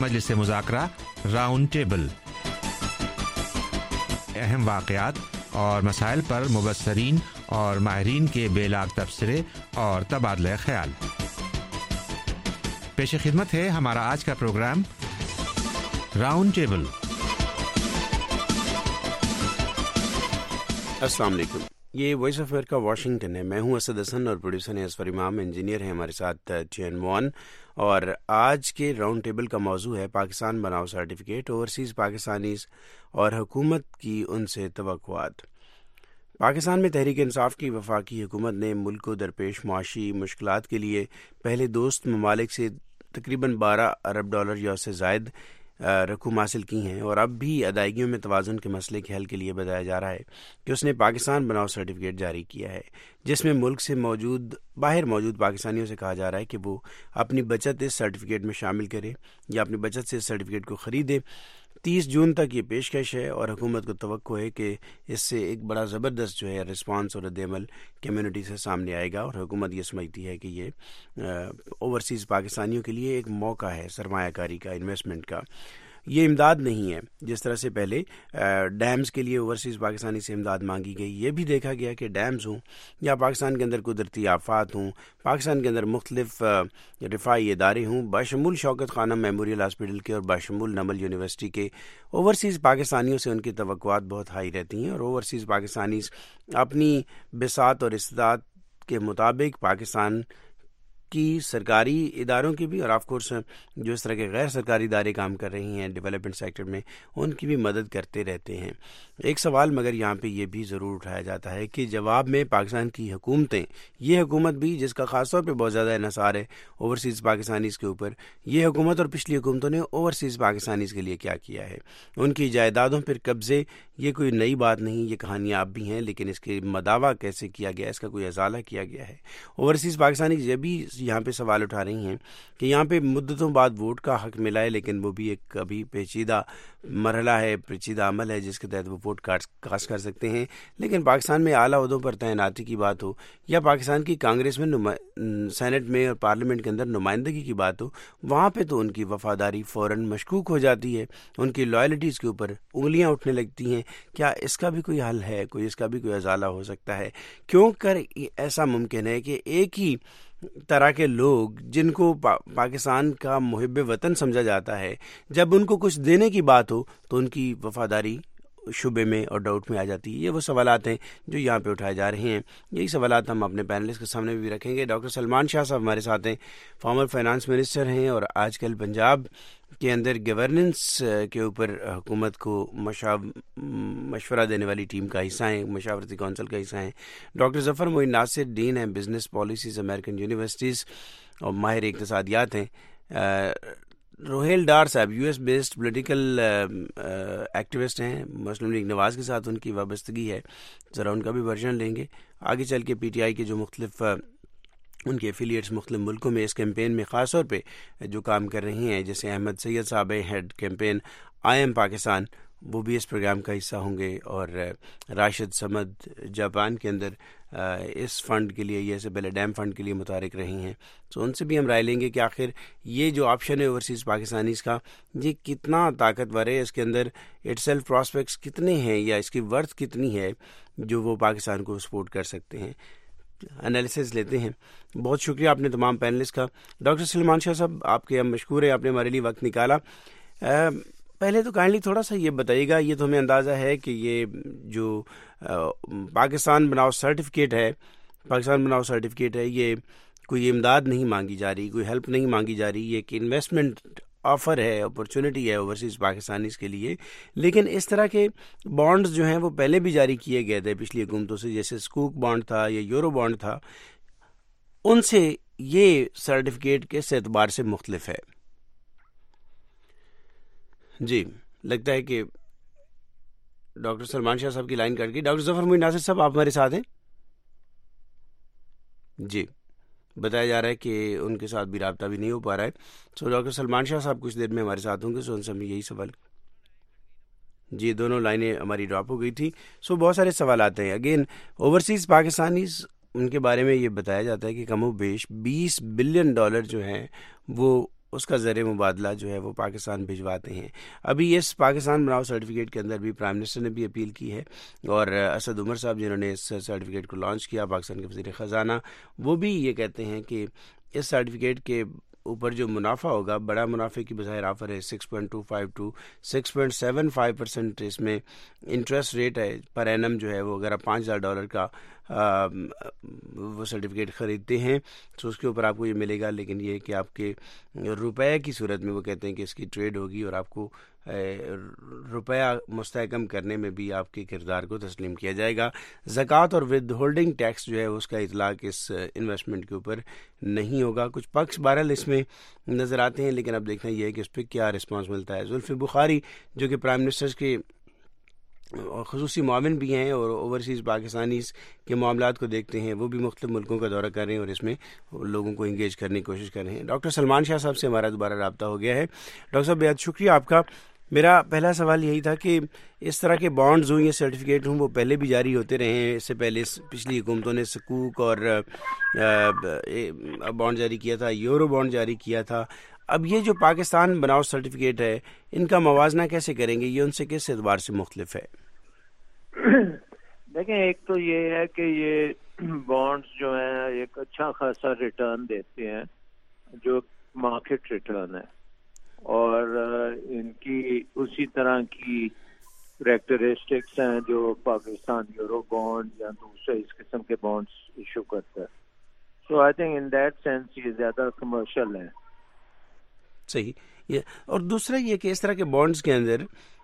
مجلس مذاکرہ round table, اہم واقعات اور مسائل پر مبصرین اور ماہرین کے بے لاگ تبصرے اور تبادلہ خیال۔ پیش خدمت ہے ہمارا آج کا پروگرام راؤنڈ ٹیبل۔ السلام علیکم، یہ وائس آف امریکہ واشنگٹن ہے۔ میں ہوں اسد حسن اور پروڈیوسر ہیں اسفر امام، انجینئر ہیں ہمارے ساتھ چین وان۔ اور آج کے راؤنڈ ٹیبل کا موضوع ہے پاکستان بناؤ سرٹیفکیٹ، اوورسیز پاکستانیز اور حکومت کی ان سے توقعات۔ پاکستان میں تحریک انصاف کی وفاقی حکومت نے ملک کو درپیش معاشی مشکلات کے لیے پہلے دوست ممالک سے تقریباً 12 ارب ڈالر یا اس سے زائد رقوم حاصل کی ہیں، اور اب بھی ادائیگیوں میں توازن کے مسئلے کے حل کے لیے بتایا جا رہا ہے کہ اس نے پاکستان بناؤ سرٹیفکیٹ جاری کیا ہے، جس میں ملک سے باہر موجود پاکستانیوں سے کہا جا رہا ہے کہ وہ اپنی بچت اس سرٹیفکیٹ میں شامل کرے یا اپنی بچت سے اس سرٹیفکیٹ کو خریدے۔ 30 جون تک یہ پیشکش ہے، اور حکومت کو توقع ہے کہ اس سے ایک بڑا زبردست جو ہے رسپانس اور رد عمل کمیونٹی سے سامنے آئے گا، اور حکومت یہ سمجھتی ہے کہ یہ اوورسیز پاکستانیوں کے لیے ایک موقع ہے سرمایہ کاری کا، انویسٹمنٹ کا۔ یہ امداد نہیں ہے جس طرح سے پہلے ڈیمز کے لیے اوورسیز پاکستانی سے امداد مانگی گئی۔ یہ بھی دیکھا گیا کہ ڈیمز ہوں یا پاکستان کے اندر قدرتی آفات ہوں، پاکستان کے اندر مختلف رفاعی ادارے ہوں، باشمول شوکت خانم میموریل ہاسپٹل کے اور باشمول نمل یونیورسٹی کے، اوورسیز پاکستانیوں سے ان کی توقعات بہت ہائی رہتی ہیں، اور اوورسیز پاکستانیز اپنی بساط اور استطاعت کے مطابق پاکستان کی سرکاری اداروں کی بھی، اور آف کورس جو اس طرح کے غیر سرکاری ادارے کام کر رہی ہیں ڈیولپمنٹ سیکٹر میں، ان کی بھی مدد کرتے رہتے ہیں۔ ایک سوال مگر یہاں پہ یہ بھی ضرور اٹھایا جاتا ہے کہ جواب میں پاکستان کی حکومتیں، یہ حکومت بھی جس کا خاص طور پہ بہت زیادہ انحصار ہے اوورسیز پاکستانیز کے اوپر، یہ حکومت اور پچھلی حکومتوں نے اوورسیز پاکستانیز کے لیے کیا کیا ہے؟ ان کی جائیدادوں پر قبضے، یہ کوئی نئی بات نہیں، یہ کہانیاں اب بھی ہیں، لیکن اس کے مداوع کیسے کیا گیا، اس کا کوئی ازالہ کیا گیا ہے؟ اوورسیز پاکستانیز یہ بھی یہاں پہ سوال اٹھا رہی ہیں کہ یہاں پہ مدتوں بعد ووٹ کا حق ملا ہے، لیکن وہ بھی ایک ابھی پیچیدہ مرحلہ ہے، پیچیدہ عمل ہے جس کے تحت وہ ووٹ کاسٹ کر سکتے ہیں۔ لیکن پاکستان میں اعلیٰ عہدوں پر تعیناتی کی بات ہو، یا پاکستان کی کانگریس میں، سینٹ میں اور پارلیمنٹ کے اندر نمائندگی کی بات ہو، وہاں پہ تو ان کی وفاداری فوراً مشکوک ہو جاتی ہے، ان کی لائلٹیز کے اوپر انگلیاں اٹھنے لگتی ہیں۔ کیا اس کا بھی کوئی حل ہے؟ اس کا بھی کوئی ازالہ ہو سکتا ہے؟ کیوں کر ایسا ممکن ہے کہ ایک ہی طرح کے لوگ جن کو پاکستان کا محب وطن سمجھا جاتا ہے، جب ان کو کچھ دینے کی بات ہو تو ان کی وفاداری شبے میں اور ڈاؤٹ میں آ جاتی ہے؟ یہ وہ سوالات ہیں جو یہاں پہ اٹھائے جا رہے ہیں۔ یہی سوالات ہم اپنے پینلسٹ کے سامنے بھی رکھیں گے۔ ڈاکٹر سلمان شاہ صاحب ہمارے ساتھ ہیں، فارمر فائنانس منسٹر ہیں، اور آج کل پنجاب کے اندر گورننس کے اوپر حکومت کو مشورہ دینے والی ٹیم کا حصہ ہیں، مشاورتی کونسل کا حصہ ہیں۔ ڈاکٹر ظفر معین ناصر ڈین ہیں بزنس پالیسیز امریکن یونیورسٹیز اور ماہر اقتصادیات ہیں۔ روہیل ڈار صاحب U S based political activist ہیں، مسلم لیگ نواز کے ساتھ ان کی وابستگی ہے، ذرا ان کا بھی ورژن لیں گے۔ آگے چل کے پی ٹی آئی کے جو مختلف ان کے ایفیلیٹس مختلف ملکوں میں اس کیمپین میں خاص طور پہ جو کام کر رہی ہیں، جیسے احمد سید صاحب head campaign I am Pakistan, وہ بھی اس پروگرام کا حصہ ہوں گے، اور راشد سمد جاپان کے اندر اس فنڈ کے لیے، یہ سے پہلے ڈیم فنڈ کے لیے متحرک رہی ہیں، تو ان سے بھی ہم رائے لیں گے کہ آخر یہ جو آپشن ہے اوورسیز پاکستانیز کا، یہ کتنا طاقتور ہے، اس کے اندر اٹ سیلف پراسپیکٹس کتنے ہیں، یا اس کی ورتھ کتنی ہے جو وہ پاکستان کو سپورٹ کر سکتے ہیں۔ انالیسز لیتے ہیں۔ بہت شکریہ آپ نے تمام پینلسٹ کا۔ ڈاکٹر سلمان شاہ صاحب، آپ کے ہم مشکور ہیں، آپ نے ہمارے لیے وقت نکالا۔ پہلے تو کائنڈلی تھوڑا سا یہ بتائیے گا، یہ تو ہمیں اندازہ ہے کہ یہ جو پاکستان بناؤ سرٹیفکیٹ ہے، یہ کوئی امداد نہیں مانگی جا رہی، کوئی ہیلپ نہیں مانگی جا رہی، یہ ایک انویسٹمنٹ آفر ہے، اپرچونٹی ہے اوورسیز پاکستانیز کے لیے۔ لیکن اس طرح کے بانڈز جو ہیں وہ پہلے بھی جاری کیے گئے تھے پچھلی حکومتوں سے، جیسے سکوک بانڈ تھا یا یورو بانڈ تھا، ان سے یہ سرٹیفکیٹ کس اعتبار سے مختلف ہے؟ جی، لگتا ہے کہ ڈاکٹر سلمان شاہ صاحب کی لائن کٹ گئی۔ ڈاکٹر ظفر معین ناصر صاحب، آپ ہمارے ساتھ ہیں؟ جی، بتایا جا رہا ہے کہ ان کے ساتھ بھی رابطہ بھی نہیں ہو پا رہا ہے۔ سو ڈاکٹر سلمان شاہ صاحب کچھ دیر میں ہمارے ساتھ ہوں گے، سو ان سے ہم یہی سوال، جی دونوں لائنیں ہماری ڈراپ ہو گئی تھی۔ سو بہت سارے سوالات ہیں۔ اگین اوورسیز پاکستانیز، ان کے بارے میں یہ بتایا جاتا ہے کہ کم و بیش $20 بلین جو ہیں وہ اس کا زر مبادلہ جو ہے وہ پاکستان بھجواتے ہیں. ابھی اس پاکستان بناؤ سرٹیفکیٹ کے اندر بھی پرائم منسٹر نے بھی اپیل کی ہے, اور اسد عمر صاحب جنہوں نے اس سرٹیفکیٹ کو لانچ کیا, پاکستان کے وزیر خزانہ, وہ بھی یہ کہتے ہیں کہ اس سرٹیفکیٹ کے اوپر جو منافع ہوگا, بڑا منافع کی بظاہر آفر ہے, 6.25 to 6.75% اس میں انٹرسٹ ریٹ ہے پر اینم جو ہے وہ. اگر آپ $5,000 کا وہ سرٹیفکیٹ خریدتے ہیں تو اس کے اوپر آپ کو یہ ملے گا, لیکن یہ کہ آپ کے روپے کی صورت میں وہ کہتے ہیں کہ اس کی ٹریڈ ہوگی اور آپ کو روپیہ مستحکم کرنے میں بھی آپ کے کردار کو تسلیم کیا جائے گا. زکوٰۃ اور ود ہولڈنگ ٹیکس جو ہے اس کا اطلاق اس انویسٹمنٹ کے اوپر نہیں ہوگا. کچھ پکس بہرحال اس میں نظر آتے ہیں, لیکن اب دیکھنا یہ ہے کہ اس پہ کیا رسپانس ملتا ہے. زلفی بخاری جو کہ پرائم منسٹر کے خصوصی معاون بھی ہیں اور اوورسیز پاکستانیز کے معاملات کو دیکھتے ہیں, وہ بھی مختلف ملکوں کا دورہ کر رہے ہیں اور اس میں لوگوں کو انگیج کرنے کی کوشش کر رہے ہیں. ڈاکٹر سلمان شاہ صاحب سے ہمارا دوبارہ رابطہ ہو گیا ہے. ڈاکٹر صاحب بہت شکریہ آپ کا. میرا پہلا سوال یہی تھا کہ اس طرح کے بانڈز ہوں یا سرٹیفکیٹ ہوں وہ پہلے بھی جاری ہوتے رہے ہیں. اس سے پہلے پچھلی حکومتوں نے سکوک اور بانڈ جاری کیا تھا, یورو بانڈ جاری کیا تھا. اب یہ جو پاکستان بناؤ سرٹیفکیٹ ہے, ان کا موازنہ کیسے کریں گے, یہ ان سے کس اعتبار سے مختلف ہے؟ دیکھیں, ایک تو یہ ہے کہ یہ بانڈز جو ہیں ایک اچھا خاصا ریٹرن دیتے ہیں جو مارکیٹ ریٹرن ہے, اور ان کی اسی طرح کی کریکٹرسٹکس ہیں جو پاکستان یورو بانڈ یا دوسرے اس قسم کے بانڈز ایشو کرتا ہے. So I think in that sense یہ زیادہ کمرشل ہے. صحیح. اور دوسرا یہ کہ اس طرح کے بانڈز کے اندر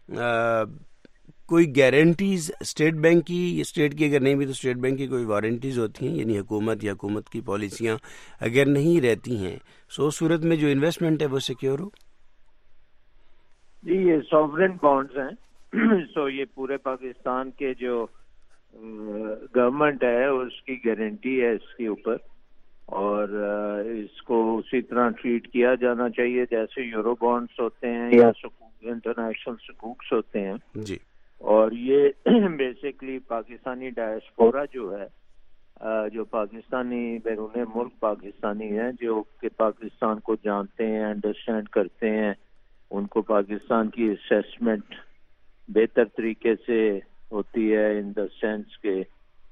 کوئی گارنٹیز اسٹیٹ بینک کی, اسٹیٹ کی اگر نہیں بھی تو اسٹیٹ بینک کی کوئی وارنٹیز ہوتی ہیں, یعنی حکومت یا حکومت کی پالیسیاں اگر نہیں رہتی ہیں سو اس صورت میں جو انویسٹمنٹ ہے وہ سیکیور ہو؟ جی, یہ سوورن بانڈز ہیں. سو یہ پورے پاکستان کے جو گورنمنٹ ہے اس کی گارنٹی ہے اس کے اوپر, اور اس کو اسی طرح ٹریٹ کیا جانا چاہیے جیسے یورو بانڈز ہوتے ہیں یا انٹرنیشنل سکوکس ہوتے ہیں. جی. اور یہ بیسکلی پاکستانی ڈائسپورا جو ہے, جو پاکستانی بیرون ملک پاکستانی ہیں جو کہ پاکستان کو جانتے ہیں, انڈرسٹینڈ کرتے ہیں, ان کو پاکستان کی اسیسمنٹ بہتر طریقے سے ہوتی ہے ان دا سینس کہ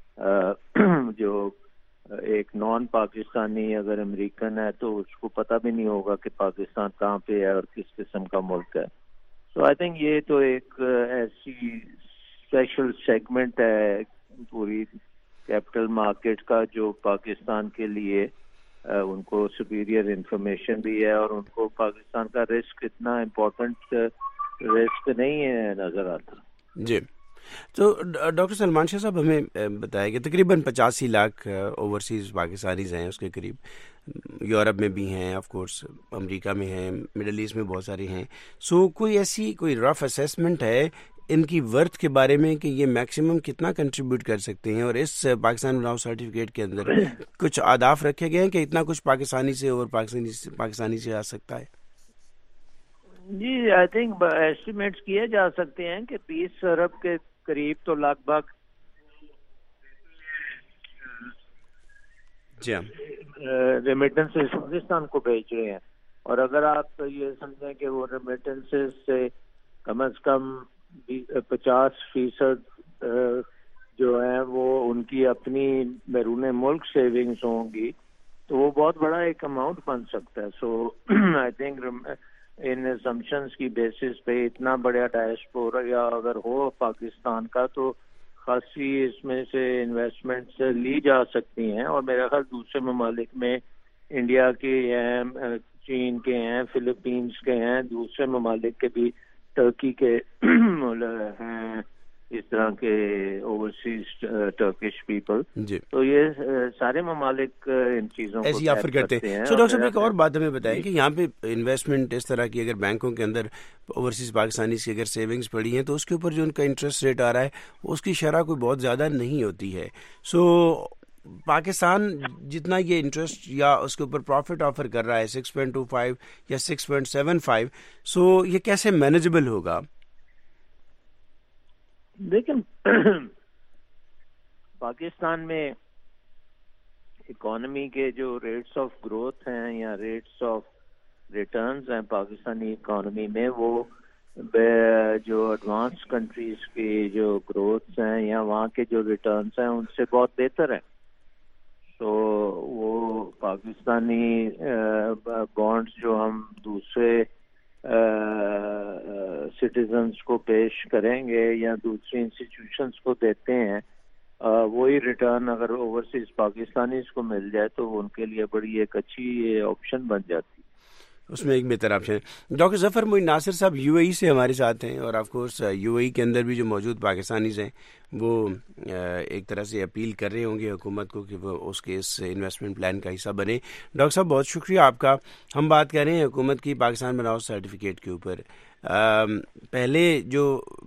جو ایک نان پاکستانی اگر امریکن ہے تو اس کو پتہ بھی نہیں ہوگا کہ پاکستان کہاں پہ ہے اور کس قسم کا ملک ہے. سو آئی تھنک یہ تو ایک ایسی اسپیشل سیگمنٹ ہے پوری کیپٹل مارکیٹ کا جو پاکستان کے لیے ان کو سپیریئر انفارمیشن بھی ہے, اور ان کو پاکستان کا رسک اتنا امپورٹنٹ رسک نہیں ہے نظر آتا. جی. تو ڈاکٹر سلمان شاہ صاحب ہمیں بتائیں کہ تقریباً 85 لاکھ اوورسیز پاکستانیز ہیں, اس کے قریب یورپ میں بھی ہیں, آف کورس امریکہ میں ہیں, مڈل ایسٹ میں بہت سارے ہیں. سو کوئی ایسی کوئی رف اسیسمنٹ ہے ان کی ورتھ کے بارے میں کہ یہ میکسیمم کتنا کنٹریبیوٹ کر سکتے ہیں, اور اس پاکستان بناؤ سرٹیفکیٹ کے اندر کچھ اہداف رکھے گئے ہیں کہ اتنا کچھ پاکستانی سے اور پاکستانی سے آ سکتا ہے؟ جی, آئی تھنک ایسٹیمیٹس کیے جا سکتے ہیں کہ 20 ارب کے قریب تو لگ بھگ ریمیٹنسز پاکستان کو بھیج رہے ہیں. اور اگر آپ یہ سمجھیں کہ وہ ریمیٹنسز سے کم از کم 50% جو ہیں وہ ان کی اپنی بیرون ملک سیونگز ہوں گی تو وہ بہت بڑا ایک اماؤنٹ بن سکتا ہے. So I think in assumptions کی بیسس پہ اتنا بڑا ڈائسپورا یا اگر ہو پاکستان کا تو خاصی اس میں سے انویسٹمنٹس لی جا سکتی ہیں. اور میرا خیال دوسرے ممالک میں انڈیا کے ہیں, چین کے ہیں, فلپینس کے ہیں, دوسرے ممالک کے بھی, ٹرکی کے ہیں اس طرح کے اوورسیز ٹرکش پیپل. تو یہ سارے ممالک ان چیزوں کو ایسی آفر کرتے ہیں. سو ڈاکٹر صاحب ایک اور بات ہمیں بتائیں کہ یہاں پہ انویسٹمنٹ اس طرح کی اگر بینکوں کے اندر اوورسیز پاکستانی کی اگر سیونگز پڑی ہیں تو اس کے اوپر جو ان کا انٹرسٹ ریٹ آ رہا ہے اس کی شرح کوئی بہت زیادہ نہیں ہوتی ہے. سو پاکستان جتنا یہ انٹرسٹ یا اس کے اوپر پروفٹ آفر کر رہا ہے 6.25 یا 6.75, سو یہ کیسے مینیجبل ہوگا؟ دیکھیں, پاکستان میں اکانومی کے جو ریٹس آف گروتھ ہیں یا ریٹس آف ریٹرنز ہیں پاکستانی اکانومی میں وہ جو ایڈوانس کنٹریز کی جو گروتھس ہیں یا وہاں کے جو ریٹرنز ہیں ان سے بہت بہتر ہیں. تو وہ پاکستانی بانڈز جو ہم دوسرے سٹیزنز کو پیش کریں گے یا دوسری انسٹیٹیوشنز کو دیتے ہیں, وہی ریٹرن اگر اوورسیز پاکستانیز کو مل جائے تو ان کے لیے بڑی ایک اچھی آپشن بن جاتی ہے, اس میں ایک بہتر آپشن ہے. ڈاکٹر ظفر معین ناصر صاحب یو اے ای سے ہمارے ساتھ ہیں, اور of course U A E کے اندر بھی جو موجود پاکستانیز ہیں وہ ایک طرح سے اپیل کر رہے ہوں گے حکومت کو کہ وہ اس کے اس انویسٹمنٹ پلان کا حصہ بنے. ڈاکٹر صاحب بہت شکریہ آپ کا. ہم بات کر رہے ہیں حکومت کی پاکستان بناؤ سرٹیفکیٹ کے اوپر. پہلے جو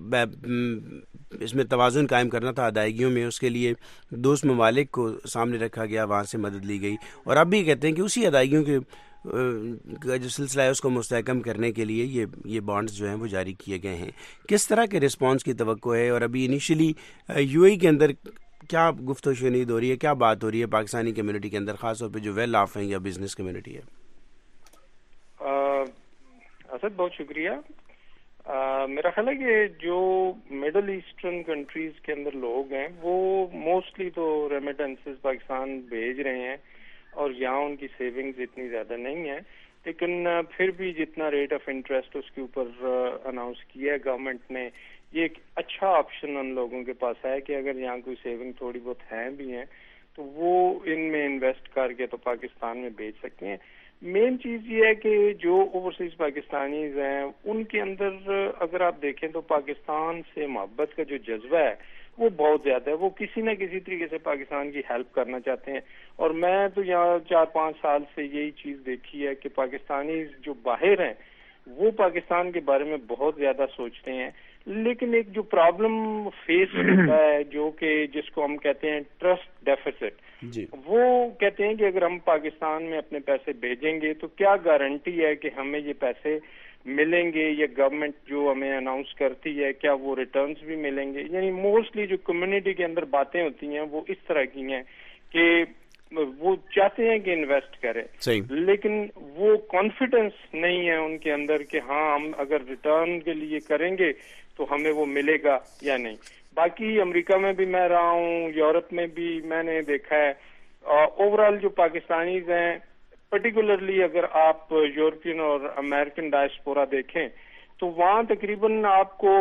اس میں توازن قائم کرنا تھا ادائیگیوں میں, اس کے لیے دوست ممالک کو سامنے رکھا گیا, وہاں سے مدد لی گئی, اور اب بھی کہتے ہیں کہ اسی ادائیگیوں کے کا جو سلسلہ ہے اس کو مستحکم کرنے کے لیے یہ بانڈز جو ہیں وہ جاری کیے گئے ہیں. کس طرح کے رسپانس کی توقع ہے, اور ابھی انیشلی یو اے کے اندر کیا گفت و شنید ہو رہی ہے, کیا بات ہو رہی ہے پاکستانی کمیونٹی کے اندر, خاص طور پہ جو ویل آف ہیں یا بزنس کمیونٹی ہے؟ اسد بہت شکریہ. میرا خیال ہے کہ جو مڈل ایسٹرن کنٹریز کے اندر لوگ ہیں وہ موسٹلی تو ریمیٹنسز پاکستان بھیج رہے ہیں, اور یہاں ان کی سیونگز اتنی زیادہ نہیں ہے, لیکن پھر بھی جتنا ریٹ آف انٹرسٹ اس کے اوپر اناؤنس کیا ہے گورنمنٹ نے, یہ ایک اچھا آپشن ان لوگوں کے پاس ہے کہ اگر یہاں کوئی سیونگ تھوڑی بہت ہیں بھی ہیں تو وہ ان میں انویسٹ کر کے تو پاکستان میں بیچ سکتے ہیں. مین چیز یہ ہے کہ جو اوورسیز پاکستانیز ہیں ان کے اندر اگر آپ دیکھیں تو پاکستان سے محبت کا جو جذبہ ہے وہ بہت زیادہ ہے. وہ کسی نہ کسی طریقے سے پاکستان کی ہیلپ کرنا چاہتے ہیں, اور میں تو یہاں 4-5 سال سے یہی چیز دیکھی ہے کہ پاکستانی جو باہر ہیں وہ پاکستان کے بارے میں بہت زیادہ سوچتے ہیں, لیکن ایک جو پرابلم فیس ہوتا ہے جو کہ جس کو ہم کہتے ہیں ٹرسٹ ڈیفیسٹ, وہ کہتے ہیں کہ اگر ہم پاکستان میں اپنے پیسے بھیجیں گے تو کیا گارنٹی ہے کہ ہمیں یہ پیسے ملیں گے, یا گورنمنٹ جو ہمیں اناؤنس کرتی ہے کیا وہ ریٹرنز بھی ملیں گے. یعنی موسٹلی جو کمیونٹی کے اندر باتیں ہوتی ہیں وہ اس طرح کی ہیں کہ وہ چاہتے ہیں کہ انویسٹ کریں, لیکن وہ کانفیڈنس نہیں ہے ان کے اندر کہ ہاں ہم اگر ریٹرن کے لیے کریں گے تو ہمیں وہ ملے گا یا نہیں. باقی امریکہ میں بھی میں رہا ہوں, یورپ میں بھی میں نے دیکھا ہے اوور آل جو پاکستانیز ہیں, پرٹیکولرلی اگر آپ یورپین اور امریکن ڈائسپورا دیکھیں تو وہاں تقریباً آپ کو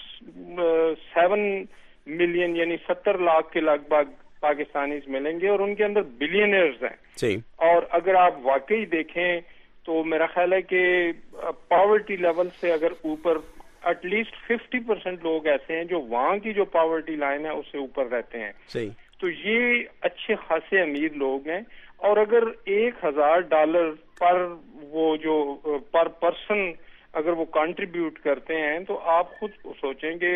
7 ملین یعنی 70 لاکھ کے لگ بھگ پاکستانیز ملیں گے, اور ان کے اندر بلینئرز ہیں. اور اگر آپ واقعی دیکھیں تو میرا خیال ہے کہ پاورٹی لیول سے اگر اوپر ایٹ لیسٹ 50% لوگ ایسے ہیں جو وہاں کی جو پاورٹی لائن ہے اس سے اوپر رہتے ہیں. تو یہ اچھے خاصے امیر لوگ ہیں, اور اگر $1,000 پر وہ جو پر پرسن اگر وہ کنٹریبیوٹ کرتے ہیں تو آپ خود سوچیں کہ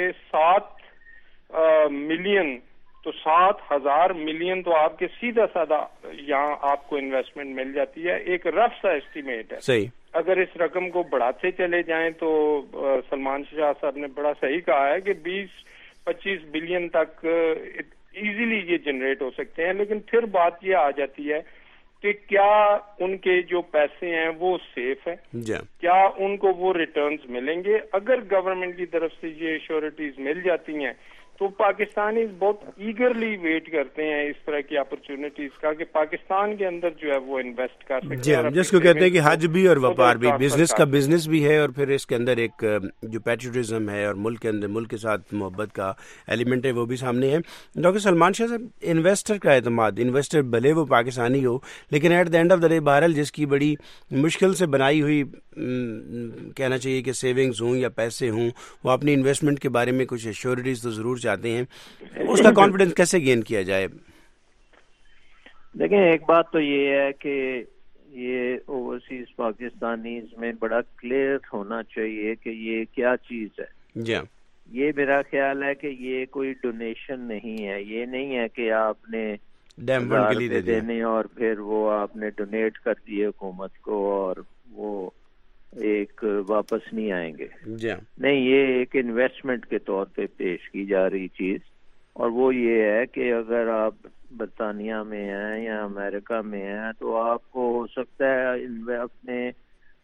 7 ملین تو 7,000 ملین تو آپ کے سیدھا سادہ یہاں آپ کو انویسٹمنٹ مل جاتی ہے. ایک رف سا ایسٹیمیٹ ہے. اگر اس رقم کو بڑھاتے چلے جائیں تو سلمان شاہ صاحب نے بڑا صحیح کہا ہے کہ 20-25 بلین تک ایزیلی یہ جنریٹ ہو سکتے ہیں, لیکن پھر بات یہ آ جاتی ہے کہ کیا ان کے جو پیسے ہیں وہ سیف ہیں, کیا ان کو وہ ریٹرنز ملیں گے. اگر گورنمنٹ کی طرف سے یہ ایشورٹیز مل جاتی ہیں تو پاکستانی بہت ایگرلی ویٹ کرتے ہیں اس طرح کی اپرچونٹیز کا کہ پاکستان کے اندر جو ہے وہ انویسٹ کر سکتے ہیں. جس کو کہتے ہیں کہ حج بھی اور وپار بھی, بزنس کا بزنس بھی ہے, اور پھر اس کے اندر ایک جو پیٹریوٹزم ہے اور ملک کے اندر ملک کے ساتھ محبت کا ایلیمنٹ ہے وہ بھی سامنے ہے. ڈاکٹر سلمان شاہ صاحب, انویسٹر کا اعتماد, انویسٹر بھلے وہ پاکستانی ہو لیکن at the end of the day بہرحال جس کی بڑی مشکل سے بنائی ہوئی کہنا چاہیے کہ سیونگز ہوں یا پیسے ہوں, وہ اپنی انویسٹمنٹ کے بارے میں کچھ ایشورٹیز تو ضرور چاہتے ہیں. اس کا کانفیڈنس کیسے گین کیا جائے؟ دیکھیں, ایک بات تو یہ ہے کہ یہ اوورسیز پاکستانیز میں بڑا کلیئر ہونا چاہیے کہ یہ کیا چیز ہے. یہ میرا خیال ہے کہ یہ کوئی ڈونیشن نہیں ہے. یہ نہیں ہے کہ آپ نے $1,000 دینے اور پھر وہ آپ نے ڈونیٹ کر دیے حکومت کو اور وہ ایک واپس نہیں آئیں گے. نہیں, یہ ایک انویسٹمنٹ کے طور پہ پیش کی جا رہی چیز, اور وہ یہ ہے کہ اگر آپ برطانیہ میں ہیں یا امریکہ میں ہیں تو آپ کو ہو سکتا ہے اپنے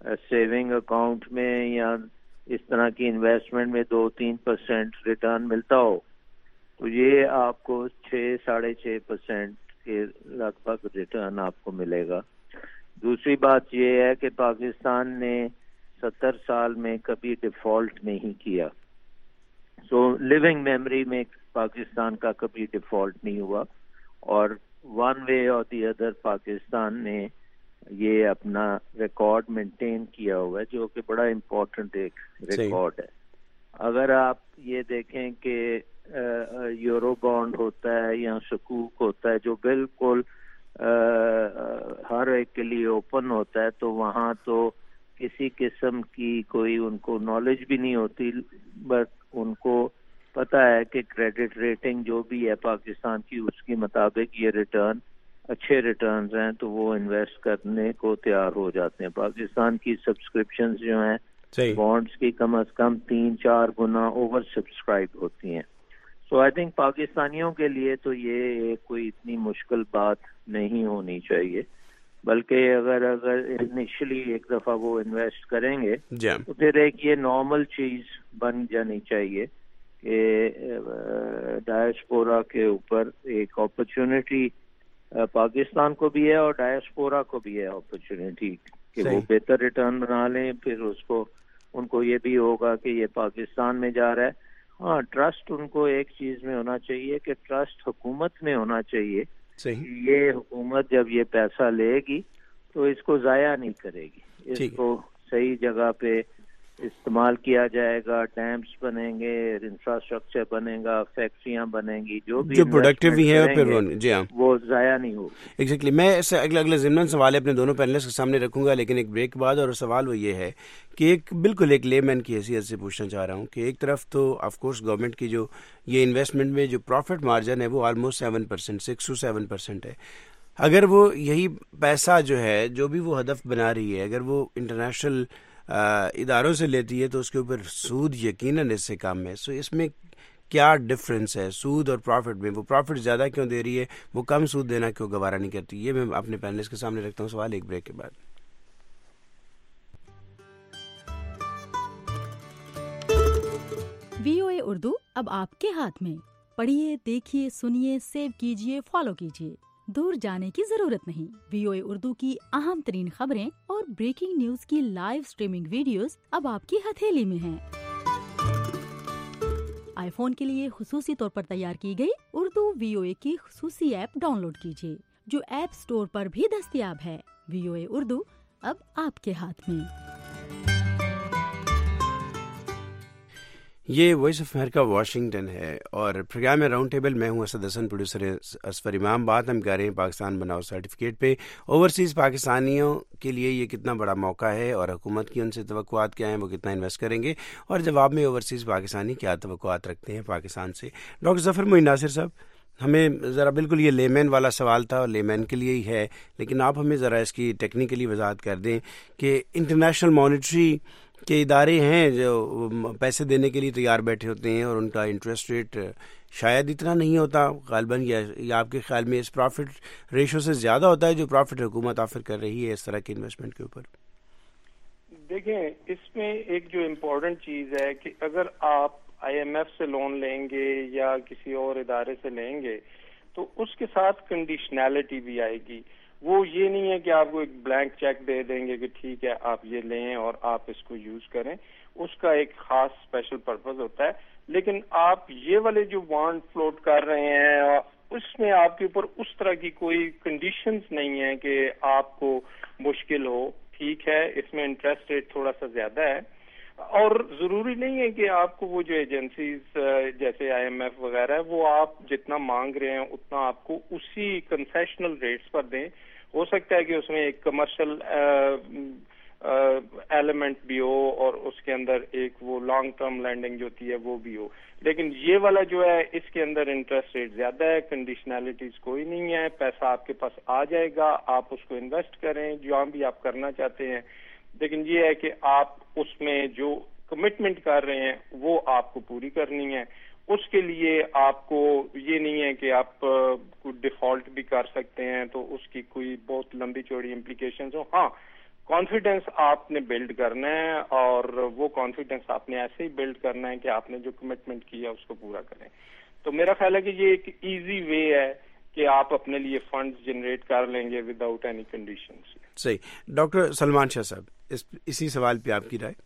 سیونگ اکاؤنٹ میں یا اس طرح کی انویسٹمنٹ میں 2-3% ریٹرن ملتا ہو تو یہ آپ کو 6-6.5% کے لگ بھگ ریٹرن آپ کو ملے گا. دوسری بات یہ ہے کہ پاکستان نے 70 سال میں کبھی ڈیفالٹ نہیں کیا. سو لیونگ میموری میں پاکستان کا کبھی ڈیفالٹ نہیں ہوا, اور ون وے اور دی ادر پاکستان نے یہ اپنا ریکارڈ مینٹین کیا ہوا ہے, جو کہ بڑا امپورٹنٹ ایک ریکارڈ ہے. اگر آپ یہ دیکھیں کہ یورو بانڈ ہوتا ہے یا سکوک ہوتا ہے جو بالکل ہر ایک کے لیے اوپن ہوتا ہے, تو وہاں تو کسی قسم کی کوئی ان کو نالج بھی نہیں ہوتی, بٹ ان کو پتا ہے کہ کریڈٹ ریٹنگ جو بھی ہے پاکستان کی اس کے مطابق یہ ریٹرن اچھے ریٹرنز ہیں, تو وہ انویسٹ کرنے کو تیار ہو جاتے ہیں. پاکستان کی سبسکرپشنز جو ہیں بانڈز کی کم از کم 3-4 گنا اوور سبسکرائب ہوتی ہیں. سو آئی تھنک پاکستانیوں کے لیے تو یہ کوئی اتنی مشکل بات نہیں ہونی چاہیے, بلکہ اگر انیشلی ایک دفعہ وہ انویسٹ کریں گے تو پھر ایک یہ نارمل چیز بن جانی چاہیے کہ ڈائسپورا کے اوپر ایک اپرچونٹی پاکستان کو بھی ہے اور ڈائسپورا کو بھی ہے اپرچونٹی کہ وہ بہتر ریٹرن بنا لیں. پھر ان کو یہ بھی ہوگا کہ یہ پاکستان میں جا رہا ہے. ہاں, ٹرسٹ ان کو ایک چیز میں ہونا چاہیے کہ ٹرسٹ حکومت میں ہونا چاہیے. یہ حکومت جب یہ پیسہ لے گی تو اس کو ضائع نہیں کرے گی, اس کو صحیح جگہ پہ استعمال کیا جائے گا. ڈیمز بنیں گے, انفراسٹرکچر بنے گا, فیکٹریاں بنیں گی, جو بھی پروڈکٹیو بھی ہے پھر وہ ضائع نہیں ہوگی. ایگزیکٹلی. میں اس سے اگلے ضمن سوال اپنے دونوں پینلسٹ کے سامنے رکھوں گا, لیکن ایک بریک کے بعد. اور سوال وہ یہ ہے کہ بالکل ایک لے مین کی حیثیت سے پوچھنا چاہ رہا ہوں کہ ایک طرف تو آف کورس گورنمنٹ کی جو یہ انویسٹمنٹ میں جو پروفٹ مارجن ہے وہ آلموسٹ 7%, 6-7% ہے. اگر وہ یہی پیسہ جو ہے جو بھی وہ ہدف بنا رہی ہے اگر وہ انٹرنیشنل اداروں سے لیتی ہے تو اس کے اوپر سود یقیناً اس سے کم ہے. سو اس میں کیا ڈفرینس ہے سود اور پروفٹ میں؟ وہ پروفٹ زیادہ کیوں دے رہی ہے, وہ کم سود دینا کیوں گوارا نہیں کرتی؟ یہ میں اپنے پینلسٹ کے سامنے رکھتا ہوں سوال ایک بریک کے بعد. VOA اردو اب آپ کے ہاتھ میں. پڑھیے, دیکھیے, سنیے, سیو کیجیے, فالو کیجیے. دور جانے کی ضرورت نہیں. VOA اردو کی اہم ترین خبریں اور بریکنگ نیوز کی لائیو سٹریمنگ ویڈیوز اب آپ کی ہتھیلی میں ہیں. آئی فون کے لیے خصوصی طور پر تیار کی گئی اردو VOA کی خصوصی ایپ ڈاؤن لوڈ کیجیے, جو ایپ سٹور پر بھی دستیاب ہے. VOA اردو اب آپ کے ہاتھ میں. یہ وائس آف امریکہ واشنگٹن ہے اور پروگرام میں راؤنڈ ٹیبل. میں ہوں اسد حسن, پروڈیوسر اصفر امام. بات ہم کر رہے ہیں پاکستان بناؤ سرٹیفکیٹ پہ. اوورسیز پاکستانیوں کے لیے یہ کتنا بڑا موقع ہے اور حکومت کی ان سے توقعات کیا ہیں, وہ کتنا انویسٹ کریں گے, اور جواب میں اوورسیز پاکستانی کیا توقعات رکھتے ہیں پاکستان سے. ڈاکٹر ظفر معین ناصر صاحب, ہمیں ذرا بالکل یہ لیمین والا سوال تھا اور لیمین کے لیے ہی ہے, لیکن آپ ہمیں ذرا اس کی ٹیکنیکلی وضاحت کر دیں کہ انٹرنیشنل مانیٹری کے ادارے ہیں جو پیسے دینے کے لیے تیار بیٹھے ہوتے ہیں اور ان کا انٹرسٹ ریٹ شاید اتنا نہیں ہوتا غالباً, یا آپ کے خیال میں اس پروفٹ ریشو سے زیادہ ہوتا ہے جو پروفٹ حکومت آفر کر رہی ہے اس طرح کے انویسٹمنٹ کے اوپر؟ دیکھیں, اس میں ایک جو امپورٹنٹ چیز ہے کہ اگر آپ IMF سے لون لیں گے یا کسی اور ادارے سے لیں گے تو اس کے ساتھ کنڈیشنلٹی بھی آئے گی. وہ یہ نہیں ہے کہ آپ کو ایک بلینک چیک دے دیں گے کہ ٹھیک ہے آپ یہ لیں اور آپ اس کو یوز کریں. اس کا ایک خاص اسپیشل پرپز ہوتا ہے. لیکن آپ یہ والے جو بانڈ فلوٹ کر رہے ہیں اس میں آپ کے اوپر اس طرح کی کوئی کنڈیشنز نہیں ہے کہ آپ کو مشکل ہو. ٹھیک ہے, اس میں انٹرسٹ ریٹ تھوڑا سا زیادہ ہے اور ضروری نہیں ہے کہ آپ کو وہ جو ایجنسیز جیسے IMF وغیرہ ہے وہ آپ جتنا مانگ رہے ہیں اتنا آپ کو اسی کنسیشنل ریٹس پر دیں. ہو سکتا ہے کہ اس میں ایک کمرشل ایلیمنٹ بھی ہو اور اس کے اندر ایک وہ لانگ ٹرم لینڈنگ جو ہوتی ہے وہ بھی ہو, لیکن یہ والا جو ہے اس کے اندر انٹرسٹ ریٹ زیادہ ہے, کنڈیشنلٹیز کوئی نہیں ہے, پیسہ آپ کے پاس آ جائے گا, آپ اس کو انویسٹ کریں جہاں بھی آپ کرنا چاہتے ہیں. لیکن یہ ہے کہ آپ اس میں جو کمٹمنٹ کر رہے ہیں وہ آپ کو پوری کرنی ہے. اس کے لیے آپ کو یہ نہیں ہے کہ آپ ڈیفالٹ بھی کر سکتے ہیں تو اس کی کوئی بہت لمبی چوڑی امپلیکیشنز ہو. ہاں, کانفیڈینس آپ نے بلڈ کرنا ہے، اور وہ کانفیڈینس آپ نے ایسے ہی بلڈ کرنا ہے کہ آپ نے جو کمٹمنٹ کیا اس کو پورا کریں. تو میرا خیال ہے کہ یہ ایک ایزی وے ہے کہ آپ اپنے لیے فنڈز جنریٹ کر لیں گے وداؤٹ اینی کنڈیشنز. صحیح. ڈاکٹر سلمان شاہ صاحب، اسی سوال پہ آپ کی رائے.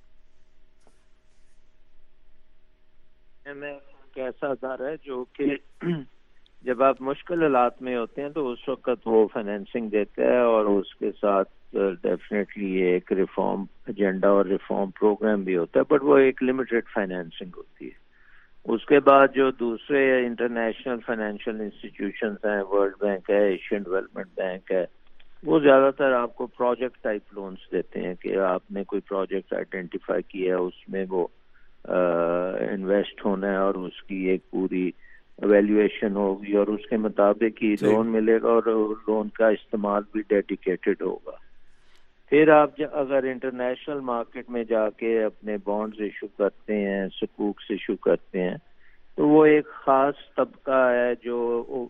میں ایسا ادارہ ہے جو کہ جب آپ مشکل حالات میں ہوتے ہیں تو اس وقت وہ فائنینسنگ دیتا ہے، اور اس کے ساتھ ڈیفینیٹلی ایک ریفارم ایجنڈا اور ریفارم پروگرام بھی ہوتا ہے، بٹ وہ ایک لمیٹڈ فائنینسنگ ہوتی ہے. اس کے بعد جو دوسرے انٹرنیشنل فائنینشیل انسٹیٹیوشنز ہیں، ورلڈ بینک ہے، ایشین ڈیولپمنٹ بینک ہے، وہ زیادہ تر آپ کو پروجیکٹ ٹائپ لونز دیتے ہیں کہ آپ نے کوئی پروجیکٹ آئیڈینٹیفائی کیا ہے، اس میں وہ انویسٹ ہونا ہے اور اس کی ایک پوری ایویلیویشن ہوگی اور اس کے مطابق ہی لون ملے گا، اور لون کا استعمال بھی ڈیڈیکیٹڈ ہوگا. پھر آپ اگر انٹرنیشنل مارکیٹ میں جا کے اپنے بانڈز ایشو کرتے ہیں، سکوکس ایشو کرتے ہیں، تو وہ ایک خاص طبقہ ہے جو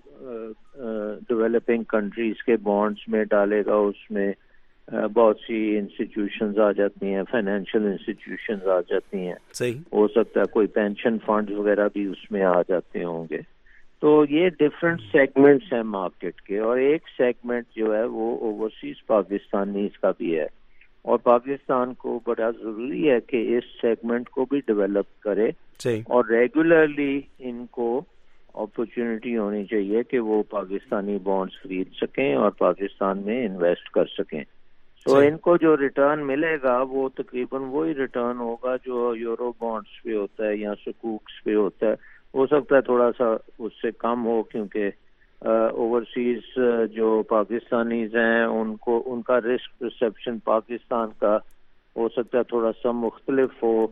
ڈیولپنگ کنٹریز کے بانڈز میں ڈالے گا. اس میں بہت سی انسٹیٹیوشنز آ جاتی ہیں، فائنینشیل انسٹیٹیوشنز آ جاتی ہیں. صحیح. ہو سکتا ہے کوئی پینشن فنڈز وغیرہ بھی اس میں آ جاتے ہوں گے. تو یہ ڈفرینٹ سیگمنٹس ہیں مارکیٹ کے، اور ایک سیگمنٹ جو ہے وہ اوورسیز پاکستانیز کا بھی ہے، اور پاکستان کو بڑا ضروری ہے کہ اس سیگمنٹ کو بھی ڈیولپ کرے. صحیح. اور ریگولرلی ان کو اپرچونٹی ہونی چاہیے کہ وہ پاکستانی بانڈز خرید سکیں اور پاکستان میں انویسٹ کر سکیں. تو ان کو جو ریٹرن ملے گا وہ تقریباً وہی ریٹرن ہوگا جو یورو بانڈز پہ ہوتا ہے یا سکوکس پہ ہوتا ہے. ہو سکتا ہے تھوڑا سا اس سے کم ہو، کیونکہ اوورسیز جو پاکستانیز ہیں ان کا رسک پرسیپشن پاکستان کا ہو سکتا ہے تھوڑا سا مختلف ہو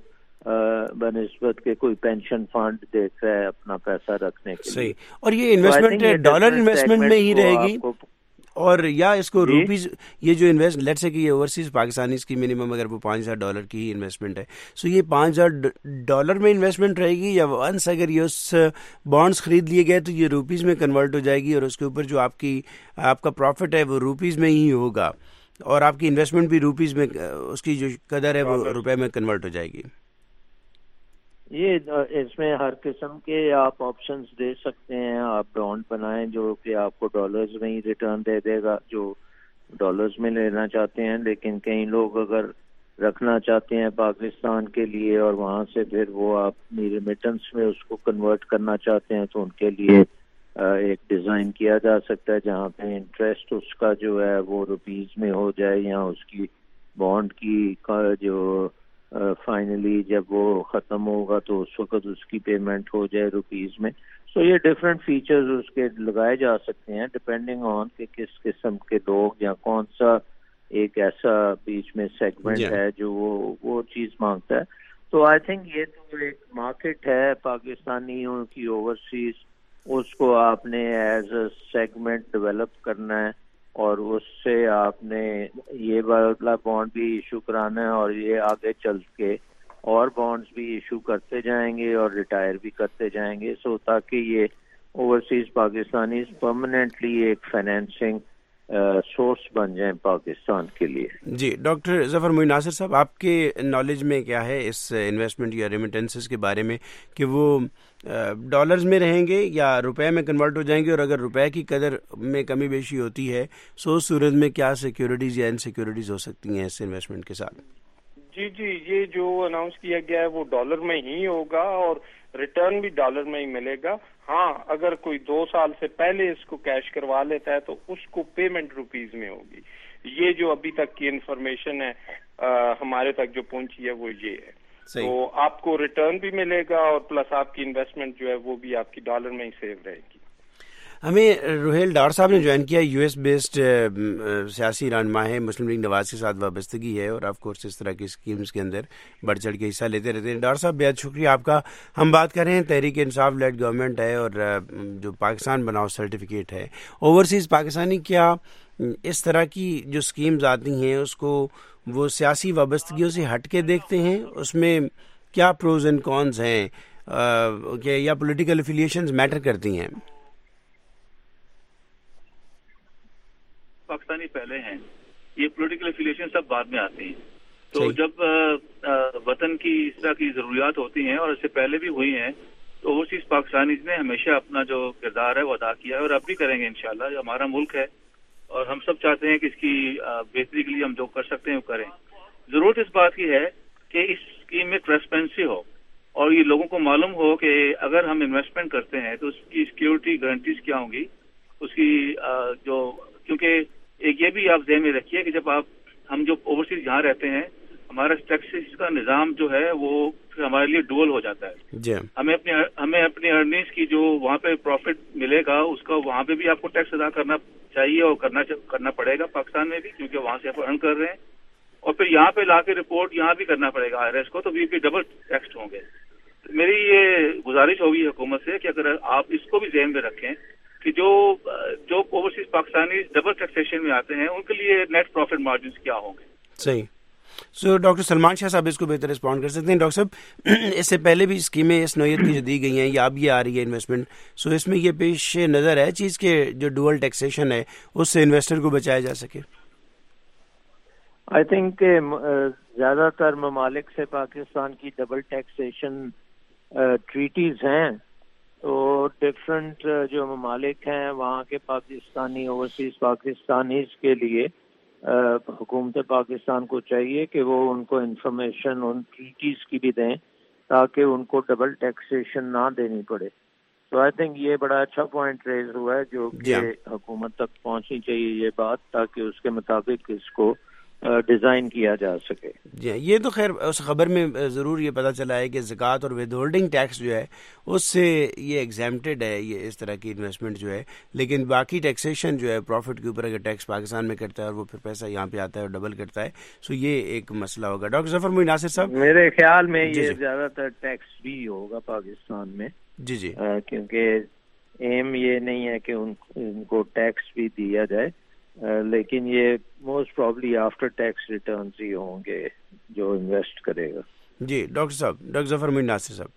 بنسبت کے کوئی پینشن فنڈ دیکھ رہا ہے اپنا پیسہ رکھنے کے لیے. صحیح. اور یہ انویسٹمنٹ ڈالر انویسٹمنٹ میں ہی رہے گی، اور یا اس کو روپیز، یہ جو انویسٹ لیٹ سے کہ یہ اوورسیز پاکستانیز کی منیمم اگر وہ $5,000 کی ہی انویسٹمنٹ ہے، سو یہ $5,000 میں انویسٹمنٹ رہے گی، یا ونس اگر یہ اس بانڈز خرید لیے گئے تو یہ روپیز میں کنورٹ ہو جائے گی، اور اس کے اوپر جو آپ کا پروفٹ ہے وہ روپیز میں ہی ہوگا، اور آپ کی انویسٹمنٹ بھی روپیز میں، اس کی جو قدر ہے وہ روپے میں کنورٹ ہو جائے گی. یہ اس میں ہر قسم کے آپ آپشنز دے سکتے ہیں. آپ بانڈ بنائیں جو کہ آپ کو ڈالرز میں ہی ریٹرن دے دے گا، جو ڈالرز میں لینا چاہتے ہیں. لیکن کئی لوگ اگر رکھنا چاہتے ہیں پاکستان کے لیے اور وہاں سے پھر وہ اپنی ریمیٹنس میں اس کو کنورٹ کرنا چاہتے ہیں، تو ان کے لیے ایک ڈیزائن کیا جا سکتا ہے جہاں پہ انٹرسٹ اس کا جو ہے وہ روپیز میں ہو جائے، یا اس کی بانڈ کی جو فائنلی جب وہ ختم ہوگا تو اس وقت اس کی پیمنٹ ہو جائے روپیز میں. سو یہ ڈفرینٹ فیچرز اس کے لگائے جا سکتے ہیں ڈپینڈنگ آن کہ کس قسم کے لوگ یا کون سا ایک ایسا بیچ میں سیگمنٹ ہے جو وہ چیز مانگتا ہے. تو آئی تھنک یہ تو ایک مارکیٹ ہے پاکستانیوں کی اوورسیز، اس کو آپ نے ایز اے سیگمنٹ ڈیولپ کرنا ہے، اور اس سے آپ نے یہ والا بانڈ بھی ایشو کرانا ہے، اور یہ آگے چل کے اور بانڈز بھی ایشو کرتے جائیں گے اور ریٹائر بھی کرتے جائیں گے. سو تاکہ یہ اوورسیز پاکستانیز پرماننٹلی ایک فائنینسنگ سورس بن جائیں پاکستان کے لیے. جی ڈاکٹر ظفر معین ناصر صاحب، آپ کے نالج میں کیا ہے اس انویسٹمنٹ یا ریمیٹنسز کے بارے میں، کہ وہ ڈالرز میں رہیں گے یا روپے میں کنورٹ ہو جائیں گے، اور اگر روپے کی قدر میں کمی بیشی ہوتی ہے سو اس صورت میں کیا سیکیورٹیز یا انسیکیورٹیز ہو سکتی ہیں اس انویسٹمنٹ کے ساتھ؟ جی یہ جو اناؤنس کیا گیا ہے وہ ڈالر میں ہی ہوگا، اور ریٹرن بھی ڈالر میں ہی ملے گا. ہاں اگر کوئی 2 سال سے پہلے اس کو کیش کروا لیتا ہے تو اس کو پیمنٹ روپیز میں ہوگی. یہ جو ابھی تک کی انفارمیشن ہے ہمارے تک جو پہنچی ہے وہ یہ ہے. تو آپ کو ریٹرن بھی ملے گا، اور پلس آپ کی انویسٹمنٹ جو ہے وہ بھی آپ کی ڈالر میں ہی سیو رہے گی. ہمیں روہیل ڈار صاحب نے جوائن کیا، یو ایس بیسڈ سیاسی رہنما ہے، مسلم لیگ نواز کے ساتھ وابستگی ہے، اور آف کورس اس طرح کی اسکیمز کے اندر بڑھ چڑھ کے حصہ لیتے رہتے ہیں. ڈار صاحب بہت شکریہ آپ کا. ہم بات کر رہے ہیں تحریک انصاف لیڈ گورنمنٹ ہے، اور جو پاکستان بناؤ سرٹیفکیٹ ہے، اوورسیز پاکستانی کیا اس طرح کی جو اسکیمز آتی ہیں اس کو وہ سیاسی وابستگیوں سے ہٹ کے دیکھتے ہیں؟ اس میں کیا پروز اینڈ کونز ہیں، کہ یا پولیٹیکل افیلیشنز میٹر کرتی ہیں؟ پاکستانی پہلے ہیں یہ پولیٹیکل افیلیشن سب بعد میں آتے ہیں. تو جب وطن کی اس طرح کی ضروریات ہوتی ہیں اور اس سے پہلے بھی ہوئی ہیں تو اوورسیز پاکستانیز نے ہمیشہ اپنا جو کردار ہے وہ ادا کیا ہے اور اب بھی کریں گے انشاءاللہ. یہ ہمارا ملک ہے اور ہم سب چاہتے ہیں کہ اس کی بہتری کے لیے ہم جو کر سکتے ہیں وہ کریں. ضرورت اس بات کی ہے کہ اس اسکیم میں ٹرانسپیرنسی ہو اور یہ لوگوں کو معلوم ہو کہ اگر ہم انویسٹمنٹ کرتے ہیں تو اس کی سیکیورٹی گارنٹیز کیا ہوں گی, اس کی جو, کیونکہ ایک یہ بھی آپ ذہن میں رکھیے کہ جب ہم جو اوورسیز یہاں رہتے ہیں ہمارا ٹیکسز کا نظام جو ہے وہ پھر ہمارے لیے ڈوئل ہو جاتا ہے. ہمیں اپنی ارننگز کی جو وہاں پہ پروفٹ ملے گا اس کا وہاں پہ بھی آپ کو ٹیکس ادا کرنا چاہیے اور کرنا پڑے گا پاکستان میں بھی, کیونکہ وہاں سے آپ ارن کر رہے ہیں, اور پھر یہاں پہ لا کے رپورٹ یہاں بھی کرنا پڑے گا IRS کو, تو بھی ڈبل ٹیکسڈ ہوں گے. میری یہ گزارش ہوگی حکومت سے کہ اگر آپ اس کو بھی ذہن میں رکھیں کہ جو اوورسیز پاکستانی ڈبل ٹیکسیشن میں آتے ہیں ان کے لیے نیٹ پروفٹ مارجنز کیا ہوں گے. صحیح. سو ڈاکٹر سلمان شاہ صاحب اس کو بہتر رسپونڈ کر سکتے ہیں. ڈاکٹر صاحب اس سے پہلے بھی اسکیمیں اس نوعیت کی جو دی گئی ہیں یا اب یہ آ رہی ہے انویسٹمنٹ, سو اس میں یہ پیش نظر ہے چیز کہ جو ڈوئل ٹیکسیشن ہے اس سے انویسٹر کو بچایا جا سکے. آئی تھنک کہ زیادہ تر ممالک سے پاکستان کی ڈبل ٹیکسیشن ٹریٹیز ہیں, تو ڈفرینٹ جو ممالک ہیں وہاں کے پاکستانی اوورسیز پاکستانیز کے لیے حکومت پاکستان کو چاہیے کہ وہ ان کو انفارمیشن ان ٹریٹیز کی بھی دیں تاکہ ان کو ڈبل ٹیکسیشن نہ دینی پڑے. تو آئی تھنک یہ بڑا اچھا پوائنٹ ریز ہوا ہے جو کہ حکومت تک پہنچنی چاہیے یہ بات, تاکہ اس کے مطابق اس کو ڈیزائن کیا جا سکے. جی یہ تو خیر اس خبر میں ضرور یہ پتہ چلا ہے کہ زکوٰۃ اور ود ہولڈنگ ٹیکس جو ہے اس سے یہ ایگزیمپٹڈ ہے یہ اس طرح کی انویسٹمنٹ جو ہے, لیکن باقی ٹیکسیشن جو ہے پروفٹ کے اوپر اگر ٹیکس پاکستان میں کرتا ہے اور وہ پھر پیسہ یہاں پہ آتا ہے اور ڈبل کرتا ہے, سو یہ ایک مسئلہ ہوگا. ڈاکٹر ظفر محی ناصر صاحب, میرے خیال میں یہ زیادہ تر ٹیکس بھی ہوگا پاکستان میں. جی کیونکہ ایم یہ نہیں ہے کہ ان کو ٹیکس بھی دیا جائے, لیکن یہ most probably after tax returns ہی ہوں گے جو انویسٹ کرے گا. جی ڈاکٹر ظفر محی ناصر صاحب.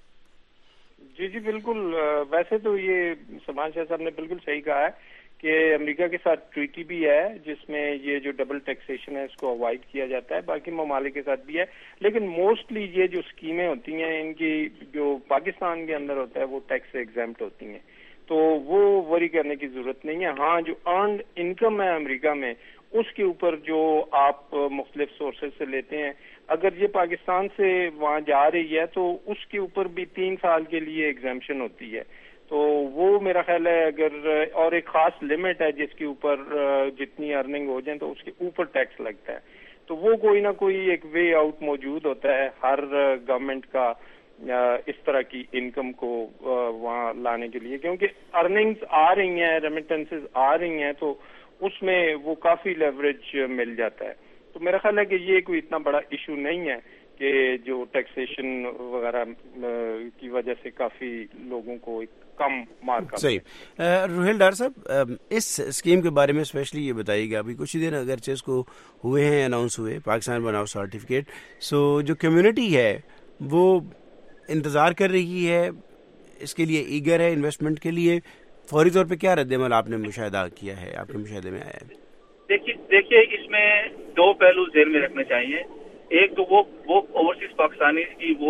جی بالکل. ویسے تو یہ سلمان شاہ صاحب نے بالکل صحیح کہا ہے کہ امریکہ کے ساتھ ٹریٹی بھی ہے جس میں یہ جو ڈبل ٹیکسیشن ہے اس کو اوائڈ کیا جاتا ہے, باقی ممالک کے ساتھ بھی ہے, لیکن موسٹلی یہ جو اسکیمیں ہوتی ہیں ان کی جو پاکستان کے اندر ہوتا ہے وہ ٹیکس سے ایگزیمپٹ ہوتی ہیں, تو وہ وری کرنے کی ضرورت نہیں ہے. ہاں جو ارنڈ انکم ہے امریکہ میں اس کے اوپر جو آپ مختلف سورسز سے لیتے ہیں, اگر یہ پاکستان سے وہاں جا رہی ہے تو اس کے اوپر بھی 3 سال کے لیے ایگزیمپشن ہوتی ہے, تو وہ میرا خیال ہے اگر اور ایک خاص لمٹ ہے جس کے اوپر جتنی ارننگ ہو جائیں تو اس کے اوپر ٹیکس لگتا ہے, تو وہ کوئی نہ کوئی ایک وے آؤٹ موجود ہوتا ہے ہر گورنمنٹ کا اس طرح کی انکم کو وہاں لانے کے لیے, کیونکہ ارننگز آ رہی ہیں, ریمیٹنسز آ رہی ہیں, تو اس میں وہ کافی لیوریج مل جاتا ہے. تو میرا خیال ہے کہ یہ کوئی اتنا بڑا ایشو نہیں ہے کہ جو ٹیکسیشن وغیرہ کی وجہ سے کافی لوگوں کو ایک کم مارک. صحیح. روہیل ڈار صاحب, اس اسکیم کے بارے میں اسپیشلی یہ بتائیے گا, ابھی کچھ ہی دن اگرچہ اس کو ہوئے ہیں اناؤنس ہوئے پاکستان بناؤ سرٹیفکیٹ, سو جو کمیونٹی ہے وہ انتظار کر رہی ہے اس کے لیے, ایگر ہے انویسٹمنٹ کے لیے, فوری طور پہ کیا رد عمل آپ نے مشاہدہ کیا ہے, آپ کے مشاہدے میں آیا ہے؟ دیکھیے اس میں 2 پہلو ذہن میں رکھنے چاہیے. ایک تو وہ اوورسیز پاکستانی کی وہ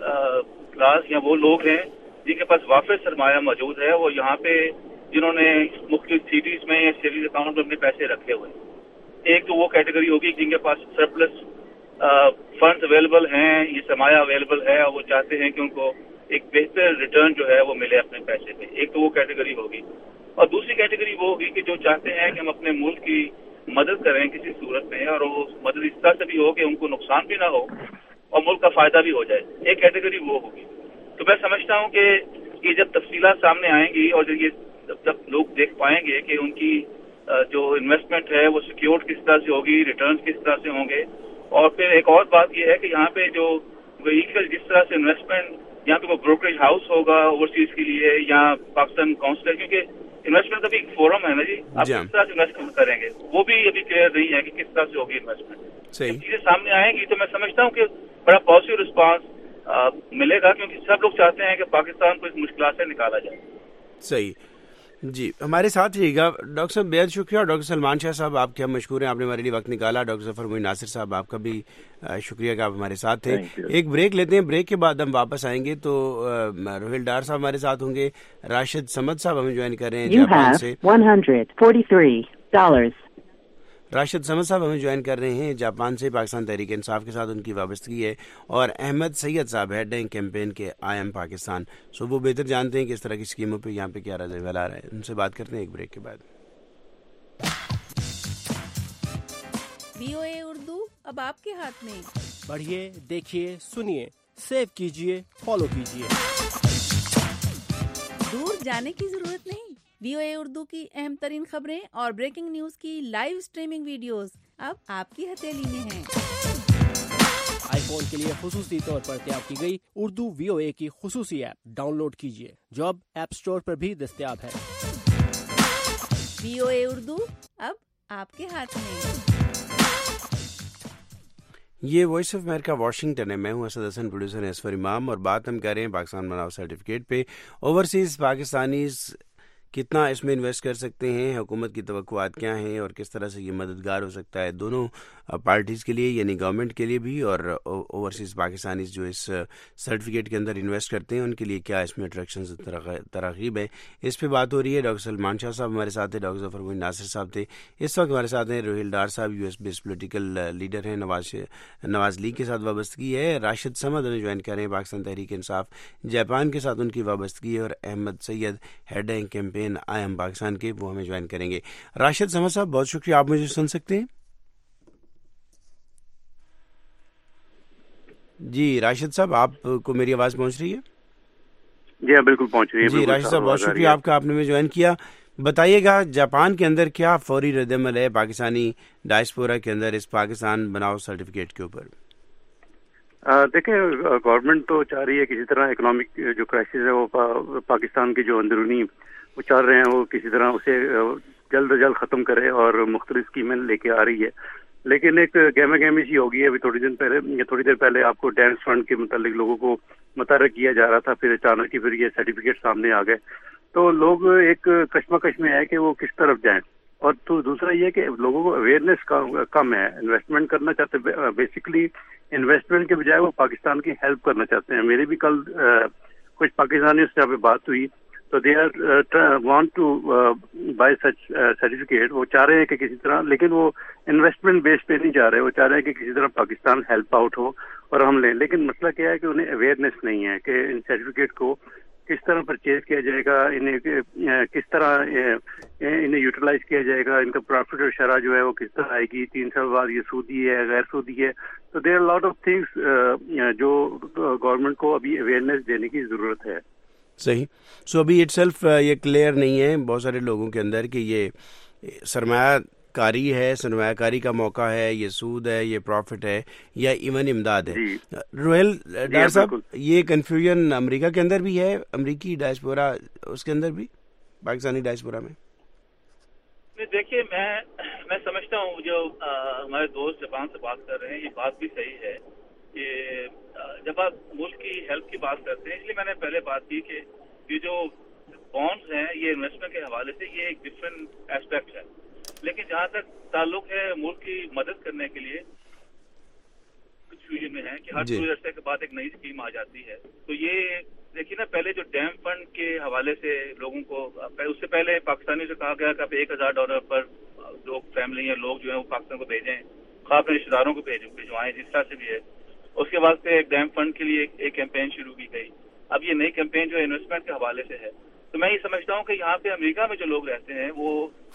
کلاس یا وہ لوگ ہیں جن کے پاس وافر سرمایہ موجود ہے, وہ یہاں پہ جنہوں نے مختلف سیریز میں یا سیریز اکاؤنٹ میں اپنے پیسے رکھے ہوئے. ایک تو وہ کیٹیگری ہوگی جن کے پاس سرپلس فنڈز اویلیبل ہیں, یہ سرمایہ اویلیبل ہے, اور وہ چاہتے ہیں کہ ان کو ایک بہتر ریٹرن جو ہے وہ ملے اپنے پیسے پہ. ایک تو وہ کیٹیگری ہوگی, اور دوسری کیٹیگری وہ ہوگی کہ جو چاہتے ہیں کہ ہم اپنے ملک کی مدد کریں کسی صورت میں, اور وہ مدد اس طرح سے بھی ہو کہ ان کو نقصان بھی نہ ہو اور ملک کا فائدہ بھی ہو جائے. ایک کیٹیگری وہ ہوگی. تو میں سمجھتا ہوں کہ یہ جب تفصیلات سامنے آئیں گی اور جب لوگ دیکھ پائیں گے کہ ان کی جو انویسٹمنٹ ہے وہ سیکیورڈ کس طرح سے ہوگی, ریٹرنز کس طرح سے ہوں گے, اور پھر ایک اور بات یہ ہے کہ یہاں پہ جو وہیکل جس طرح سے انویسٹمنٹ یہاں پہ کوئی بروکریج ہاؤس ہوگا اوورسیز کے لیے یا پاکستان کاؤنسل ہے, کیونکہ انویسٹمنٹ کا بھی ایک فورم ہے نا جی, آپ کس طرح سے انویسٹمنٹ کریں گے وہ بھی ابھی کلیئر نہیں ہے کہ کس طرح سے ہوگی انویسٹمنٹ. چیزیں سامنے آئیں گی تو میں سمجھتا ہوں کہ بڑا پازیٹیو رسپانس ملے گا, کیونکہ سب لوگ چاہتے ہیں کہ پاکستان کو اس مشکلات سے نکالا جائے. صحیح. جی ہمارے ساتھ رہیے گا ڈاکٹر صاحب. بےحد شکریہ. ڈاکٹر سلمان شاہ صاحب آپ کے ہم مشکور ہیں, آپ نے ہمارے لیے وقت نکالا. ڈاکٹر ظفر معین ناصر صاحب آپ کا بھی شکریہ کہ آپ ہمارے ساتھ تھے. ایک بریک لیتے ہیں, بریک کے بعد ہم واپس آئیں گے تو روہیل ڈار صاحب ہمارے ساتھ ہوں گے. راشد سمد صاحب ہمیں جوائن کر رہے ہیں جاپان سے. $143. راشد سمد صاحب ہمیں جوائن کر رہے ہیں جاپان سے. پاکستان تحریک انصاف کے ساتھ ان کی وابستگی ہے. اور احمد سید صاحب ہیڈ ہیں کیمپین کے آئی ایم پاکستان. سو وہ بہتر جانتے ہیں کہ اس طرح کی اسکیموں پہ یہاں پہ کیا رد عمل آ رہا ہے. ان سے بات کرتے ہیں ایک بریک کے بعد. VOA اردو اب آپ کے ہاتھ میں. پڑھیے, دیکھیے, سنیے, سیو کیجیے, فالو کیجیے. دور جانے کی ضرورت نہیں. VOA اردو کی اہم ترین خبریں اور بریکنگ نیوز کی لائیو اسٹریمنگ ویڈیوز اب آپ کی ہتھیلی میں ہیں. آئی فون کے لیے خصوصی طور پر تیار کی گئی اردو VOA کی خصوصی ایپ ڈاؤن لوڈ کیجیے, جو اب ایپ اسٹور پر بھی دستیاب ہے. VOA اردو اب آپ کے ہاتھ میں. یہ وائس آف امریکہ واشنگٹن ہے. میں ہوں اسد حسن, پروڈیوسر ہیں اسفر امام, اور بات ہم کر رہے ہیں پاکستان بناؤ سرٹیفکیٹ پہ. اوورسیز پاکستانیز کتنا اس میں انویسٹ کر سکتے ہیں, حکومت کی توقعات کیا ہیں, اور کس طرح سے یہ مددگار ہو سکتا ہے دونوں پارٹیز کے لیے, یعنی گورنمنٹ کے لیے بھی اور اوورسیز پاکستانیز جو اس سرٹیفکیٹ کے اندر انویسٹ کرتے ہیں ان کے لیے کیا اس میں اٹریکشنز ترغیب ہے. اس پہ بات ہو رہی ہے. ڈاکٹر سلمان شاہ صاحب ہمارے ساتھ ہیں, ڈاکٹر ظفر معین ناصر صاحب تھے. اس وقت ہمارے ساتھ ہیں روہیل ڈار صاحب, U S base political leader ہیں, نواز لیگ کے ساتھ وابستگی ہے. راشد سمد ہمیں جوائن کر رہے ہیں پاکستان تحریک انصاف جاپان کے ساتھ ان کی وابستگی ہے. اور احمد سید ہیڈ ہیں کیمپین آئی ایم پاکستان کے, وہ ہمیں جوائن کریں گے. راشد سمد صاحب بہت شکریہ. آپ مجھے سن سکتے ہیں؟ جی راشد صاحب آپ کو میری آواز پہنچ رہی ہے؟ جی ہاں بالکل پہنچ رہی ہے. جی راشد صاحب بہت شکریہ آپ کا, آپ نے ہمیں جوائن کیا. بتائیے گا جاپان کے اندر کیا فوری رد عمل ہے پاکستانی ڈائسپورا کے اندر اس پاکستان بناؤ سرٹیفکیٹ کے اوپر؟ دیکھیں گورنمنٹ تو چاہ رہی ہے کسی طرح اکنامک جو کرائسس ہے وہ پاکستان کی جو اندرونی وہ چل رہے ہیں وہ کسی طرح اسے جلد از جلد ختم کرے, اور مختلف اسکیمیں لے کے آ رہی ہے. لیکن ایک گہما گہمی سی ہوگی ہے. ابھی تھوڑی دیر پہلے آپ کو ڈینس فنڈ کے متعلق لوگوں کو متحرک کیا جا رہا تھا, پھر اچانک ہی پھر یہ سرٹیفکیٹ سامنے آ گئے, تو لوگ ایک کشمکش میں ہے کہ وہ کس طرف جائیں. اور تو دوسرا یہ کہ لوگوں کو اویئرنیس کم ہے. انویسٹمنٹ کرنا چاہتے, بیسکلی انویسٹمنٹ کے بجائے وہ پاکستان کی ہیلپ کرنا چاہتے ہیں. میری بھی کل کچھ پاکستانیوں سے پہ بات ہوئی, تو they are want to buy such certificate. وہ چاہ رہے ہیں کہ کسی طرح, لیکن وہ انویسٹمنٹ بیس پہ نہیں چاہ رہے, وہ چاہ رہے ہیں کہ کسی طرح پاکستان ہیلپ آؤٹ ہو اور ہم لیں. لیکن مسئلہ کیا ہے کہ انہیں اویئرنیس نہیں ہے کہ ان سرٹیفکیٹ کو کس طرح پرچیز کیا جائے گا, انہیں کس طرح انہیں یوٹیلائز کیا جائے گا, ان کا پروفٹ اور شرح جو ہے وہ کس طرح آئے گی, 3 سال بعد یہ سودی ہے غیر سودی ہے. تو there are lot of things جو گورنمنٹ کو ابھی اویئرنیس دینے کی ضرورت ہے. صحیح. سو ابھی اٹ سیلف یہ کلیئر نہیں ہے بہت سارے لوگوں کے اندر کہ یہ سرمایہ کاری ہے, سرمایہ کاری کا موقع ہے, یہ سود ہے, یہ پروفٹ ہے, یا ایون امداد ہے. روہیل ڈار صاحب یہ کنفیوژن امریکہ کے اندر بھی ہے, امریکی ڈائسپورا اس کے اندر بھی, پاکستانی ڈائسپورا میں؟ دیکھیے میں سمجھتا ہوں جو ہمارے دوست جاپان سے بات کر رہے ہیں یہ بات بھی صحیح ہے کہ جب آپ ملک کی ہیلپ کی بات کرتے ہیں, اس لیے میں نے پہلے بات کی کہ یہ جو بانڈز ہیں یہ انویسٹمنٹ کے حوالے سے یہ ایک ڈفرینٹ ایسپیکٹ ہے. لیکن جہاں تک تعلق ہے ملک کی مدد کرنے کے لیے کنفیوژن میں ہے کہ ہر 2 عرصے کے بعد ایک نئی اسکیم آ جاتی ہے. تو یہ دیکھیے نا, پہلے جو ڈیم فنڈ کے حوالے سے لوگوں کو, اس سے پہلے پاکستانی سے کہا گیا کہ آپ $1,000 پر لوگ فیملی یا لوگ جو ہیں وہ پاکستان کو بھیجیں, خواہ اپنے رشتے داروں کو بھجوائیں, جس طرح سے بھی ہے. اس کے بعد سے ایک ڈیم فنڈ کے لیے ایک کیمپین شروع کی گئی. اب یہ نئی کیمپین جو ہے انویسٹمنٹ کے حوالے سے ہے. تو میں یہ سمجھتا ہوں کہ یہاں پہ امریکہ میں جو لوگ رہتے ہیں وہ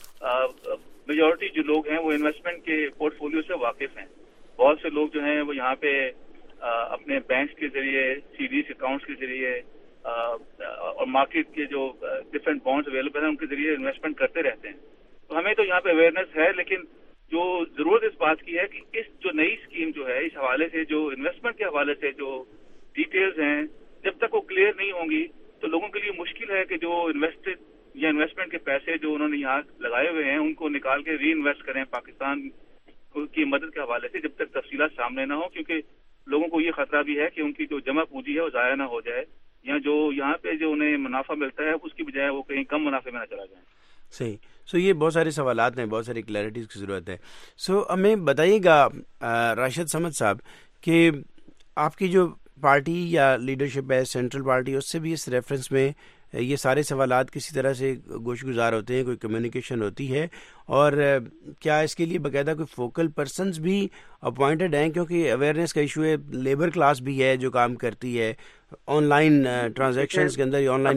میجورٹی جو لوگ ہیں وہ انویسٹمنٹ کے پورٹ فولیو سے واقف ہیں. بہت سے لوگ جو ہیں وہ یہاں پہ اپنے بینکس کے ذریعے, سی ڈیز اکاؤنٹس کے ذریعے اور مارکیٹ کے جو ڈفرینٹ بانڈز اویلیبل ہیں ان کے ذریعے انویسٹمنٹ کرتے رہتے ہیں. تو ہمیں تو یہاں پہ اویئرنیس ہے, لیکن جو ضرورت اس بات کی ہے کہ اس جو نئی اسکیم جو ہے اس حوالے سے, جو انویسٹمنٹ کے حوالے سے جو ڈیٹیلز ہیں, جب تک وہ کلیئر نہیں ہوں گی تو لوگوں کے لیے مشکل ہے کہ جو انویسٹمنٹ کے پیسے جو انہوں نے یہاں لگائے ہوئے ہیں ان کو نکال کے ری انویسٹ کریں پاکستان کی مدد کے حوالے سے, جب تک تفصیلات سامنے نہ ہو. کیونکہ لوگوں کو یہ خطرہ بھی ہے کہ ان کی جو جمع پونجی ہے وہ ضائع نہ ہو جائے یا جو یہاں پہ جو انہیں منافع ملتا ہے اس کی بجائے وہ کہیں کم منافع میں نہ چلا جائیں. صحیح. یہ بہت سارے سوالات ہیں, بہت ساری کلیئرٹیز کی ضرورت ہے. ہمیں بتائیے گا راشد صمد صاحب کہ آپ کی جو پارٹی یا لیڈرشپ ہے سینٹرل پارٹی, اس سے بھی اس ریفرنس میں یہ سارے سوالات کسی طرح سے گوش گزار ہوتے ہیں, کوئی کمیونیکیشن ہوتی ہے, اور کیا اس کے لیے باقاعدہ کوئی فوکل پرسنز بھی اپوائنٹڈ ہیں, کیونکہ اویئرنیس کا ایشو ہے, لیبر کلاس بھی ہے جو کام کرتی ہے آن لائن ٹرانزیکشنز کے اندر, آن لائن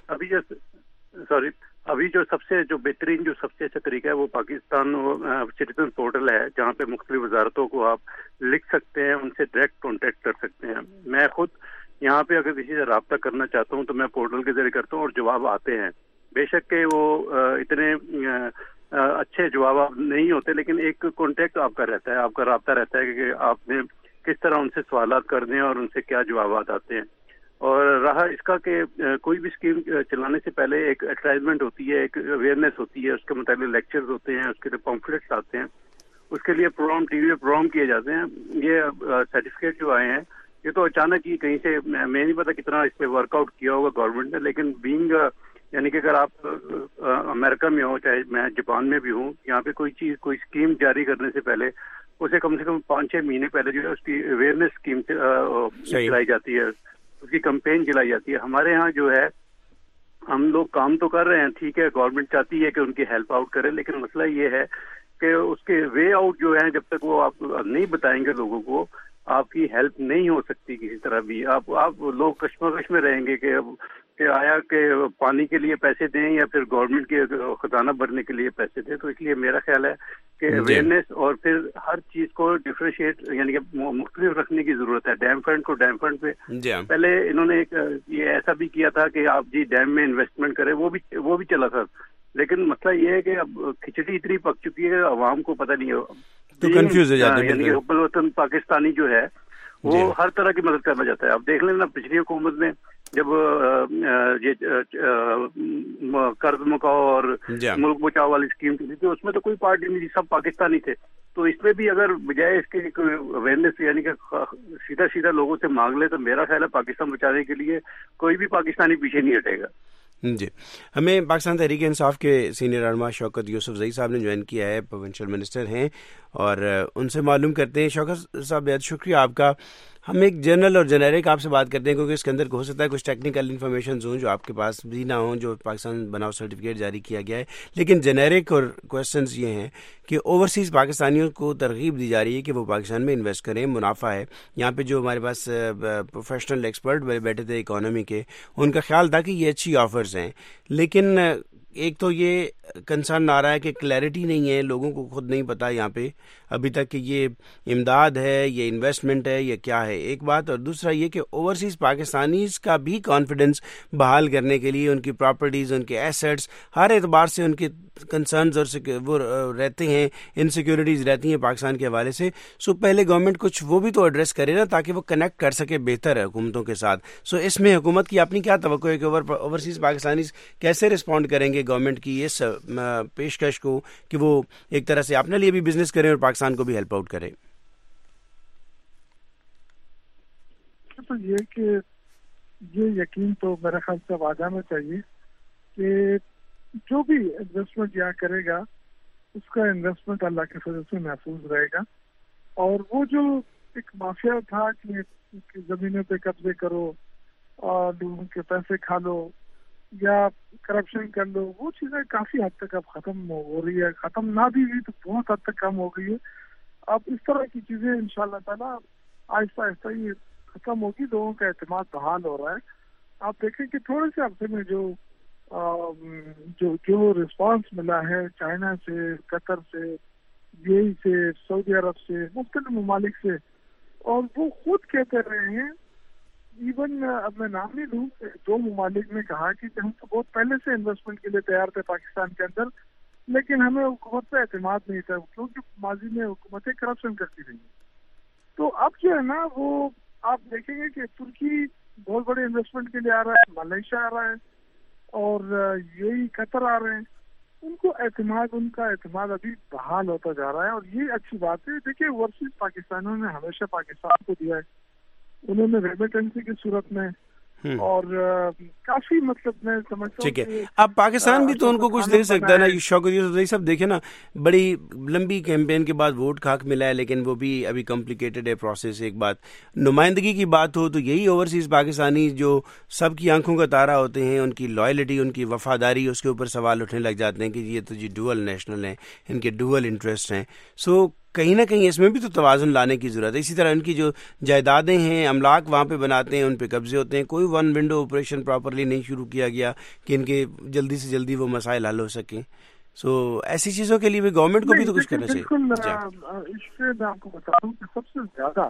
بزنس. ابھی جو سب سے اچھا طریقہ ہے وہ پاکستان سٹیزن پورٹل ہے, جہاں پہ مختلف وزارتوں کو آپ لکھ سکتے ہیں, ان سے ڈائریکٹ کانٹیکٹ کر سکتے ہیں. میں خود یہاں پہ اگر کسی سے رابطہ کرنا چاہتا ہوں تو میں پورٹل کے ذریعے کرتا ہوں اور جواب آتے ہیں. بے شک کہ وہ اتنے اچھے جواب نہیں ہوتے, لیکن ایک کانٹیکٹ آپ کا رہتا ہے, آپ کا رابطہ رہتا ہے کہ آپ نے کس طرح ان سے سوالات کرنے ہیں اور ان سے کیا جوابات آتے ہیں. اور رہا اس کا کہ کوئی بھی اسکیم چلانے سے پہلے ایک ایڈورٹائزمنٹ ہوتی ہے, ایک اویئرنیس ہوتی ہے, اس کے متعلق لیکچرز ہوتے ہیں, اس کے لیے پمفلیٹس آتے ہیں, اس کے لیے پروگرام ٹی وی پہ پروگرام کیے جاتے ہیں. یہ سرٹیفکیٹ جو آئے ہیں یہ تو اچانک ہی کہیں سے, میں نہیں پتا کتنا اس پہ ورک آؤٹ کیا ہوگا گورنمنٹ نے, لیکن بینگ یعنی کہ اگر آپ امریکہ میں ہوں, چاہے میں جاپان میں بھی ہوں, یہاں پہ کوئی اسکیم جاری کرنے سے پہلے اسے کم سے کم 5-6 مہینے پہلے جو ہے اس کی اویئرنیس اسکیم چلائی جاتی ہے, اس کی کمپین چلائی جاتی ہے. ہمارے ہاں جو ہے ہم لوگ کام تو کر رہے ہیں, ٹھیک ہے, گورنمنٹ چاہتی ہے کہ ان کی ہیلپ آؤٹ کرے, لیکن مسئلہ یہ ہے کہ اس کے وے آؤٹ جو ہے جب تک وہ آپ نہیں بتائیں گے لوگوں کو, آپ کی ہیلپ نہیں ہو سکتی کسی طرح بھی. آپ لوگ کشمکش میں رہیں گے کہ آیا کہ پانی کے لیے پیسے دیں یا پھر گورنمنٹ کے خزانہ بھرنے کے لیے پیسے دیں. تو اس لیے میرا خیال ہے کہ اویئرنیس اور پھر ہر چیز کو ڈفرینشیٹ یعنی کہ مختلف رکھنے کی ضرورت ہے. ڈیم فنڈ کو ڈیم فنڈ پہ پہلے انہوں نے یہ ایسا بھی کیا تھا کہ آپ جی ڈیم میں انویسٹمنٹ کریں, وہ بھی چلا تھا, لیکن مسئلہ یہ ہے کہ اب کھچڑی اتنی پک چکی ہے عوام کو پتہ نہیں ہے, تو کنفیوز ہو جاتے ہیں. یعنی کہ حب الوطن پاکستانی جو ہے وہ ہر طرح کی مدد کرنا چاہتا ہے. اب دیکھ لینا پچھلی حکومت میں جب یہ قرض مکاؤ اور ملک بچاؤ والی اسکیم تھی تو اس میں تو کوئی پارٹی نہیں تھی, سب پاکستانی تھے. تو اس میں بھی اگر بجائے اس کے اویئرنیس یعنی کہ سیدھا لوگوں سے مانگ لے تو میرا خیال ہے پاکستان بچانے کے لیے کوئی بھی پاکستانی پیچھے نہیں ہٹے گا. جی, ہمیں پاکستان تحریک انصاف کے سینئر رہنما شوکت یوسف زئی صاحب نے جوائن کیا ہے, پروونشل منسٹر ہیں, اور ان سے معلوم کرتے ہیں. شوکت صاحب بہت شکریہ آپ کا. ہم ایک جنرل اور جنیرک آپ سے بات کرتے ہیں, کیونکہ اس کے اندر ہو سکتا ہے کچھ ٹیکنیکل انفارمیشنز ہوں جو آپ کے پاس بھی نہ ہوں, جو پاکستان بناؤ سرٹیفکیٹ جاری کیا گیا ہے. لیکن جنیرک اور کوشچنز یہ ہیں کہ اوورسیز پاکستانیوں کو ترغیب دی جا رہی ہے کہ وہ پاکستان میں انویسٹ کریں, منافع ہے. یہاں پہ جو ہمارے پاس پروفیشنل ایکسپرٹ بیٹھے تھے اکانومی کے, ان کا خیال تھا کہ یہ اچھی آفرز ہیں, لیکن ایک تو یہ کنسرن آ رہا ہے کہ کلیئرٹی نہیں ہے, لوگوں کو خود نہیں پتا یہاں پہ ابھی تک کہ یہ امداد ہے, یہ انویسٹمنٹ ہے, یہ کیا ہے, ایک بات. اور دوسرا یہ کہ اوورسیز پاکستانیز کا بھی کانفیڈنس بحال کرنے کے لیے ان کی پراپرٹیز, ان کے ایسٹس, ہر اعتبار سے ان کے کنسرنز اور وہ رہتے ہیں, انسیکیورٹیز رہتی ہیں پاکستان کے حوالے سے. پہلے گورنمنٹ کچھ وہ بھی تو ایڈریس کرے نا, تاکہ وہ کنیکٹ کر سکے بہتر حکومتوں کے ساتھ. اس میں حکومت کی اپنی کیا توقع ہے کہ اوورسیز پاکستانیز کیسے رسپونڈ کریں گے گورنمنٹ کی اس پیشکش کو کہ وہ ایک طرح سے اپنے لیے بھی بزنس کریں اور پاکستان کو بھی ہیلپ آؤٹ کریں؟ تو یہ کہ یہ یقین تو میرے خیال سے وعدہ میں چاہیے کہ جو بھی انویسٹمنٹ یہاں کرے گا اس کا انویسٹمنٹ اللہ کے فضل سے محفوظ رہے گا. اور وہ جو ایک مافیا تھا کہ زمینوں پہ قبضے کرو اور لوگوں کے پیسے کھا لو یا کرپشن کر لو, وہ چیزیں کافی حد تک اب ختم ہو رہی ہے. ختم نہ بھی ہوئی تو بہت حد تک کم ہو گئی ہے. اب اس طرح کی چیزیں انشاءاللہ تعالیٰ آہستہ آہستہ یہ ختم ہوگی, لوگوں کا اعتماد بحال ہو رہا ہے. آپ دیکھیں کہ تھوڑے سے عرصے میں جو رسپانس ملا ہے چائنا سے, قطر سے, یو اے سے, سعودی عرب سے, مختلف ممالک سے, اور وہ خود کہتے رہے ہیں, ایون اب میں نام نہیں لوں, 2 ممالک نے کہا کہ ہم تو بہت پہلے سے انویسٹمنٹ کے لیے تیار تھے پاکستان کے اندر, لیکن ہمیں حکومت پہ اعتماد نہیں تھا کیونکہ ماضی میں حکومتیں کرپشن کرتی رہی. تو اب جو ہے نا وہ آپ دیکھیں گے کہ ترکی بہت بڑے انویسٹمنٹ کے لیے آ رہا ہے, ملیشیا آ رہا ہے, اور یہی قطر آ رہے ہیں. ان کو ان کا اعتماد ابھی بحال ہوتا جا رہا ہے, اور یہ اچھی بات ہے. دیکھیے اوورسیز پاکستانیوں نے ہمیشہ پاکستان کو دیا ہے, انہوں نے ریمیٹنسی کی صورت میں اور کافی مطلب میں سمجھتا ہوں. ٹھیک ہے, اب پاکستان بھی تو ان کو کچھ دے سکتا ہے نا. شوکت یوسف صاحب دیکھیں نا, بڑی لمبی کیمپین کے بعد ووٹ خاک ملا ہے, لیکن وہ بھی ابھی کمپلیکیٹڈ ہے پروسیس. ایک بات نمائندگی کی بات ہو تو یہی اوورسیز پاکستانی جو سب کی آنکھوں کا تارا ہوتے ہیں, ان کی لائلٹی, ان کی وفاداری, اس کے اوپر سوال اٹھنے لگ جاتے ہیں کہ یہ تو جی ڈوئل نیشنل ہیں, ان کے ڈوئل انٹرسٹ ہیں. سو کہیں نہ کہیں اس میں بھی تو توازن لانے کی ضرورت ہے. اسی طرح ان کی جو جائیدادیں ہیں, املاک وہاں پہ بناتے ہیں, ان پہ قبضے ہوتے ہیں. کوئی ون ونڈو آپریشن پراپرلی نہیں شروع کیا گیا کہ ان کے جلدی سے جلدی وہ مسائل حل ہو سکیں. سو ایسی چیزوں کے لیے بھی گورنمنٹ کو بھی تو کچھ کرنا چاہیے. بالکل, اس سے میں آپ کو بتا دوں کہ سب سے زیادہ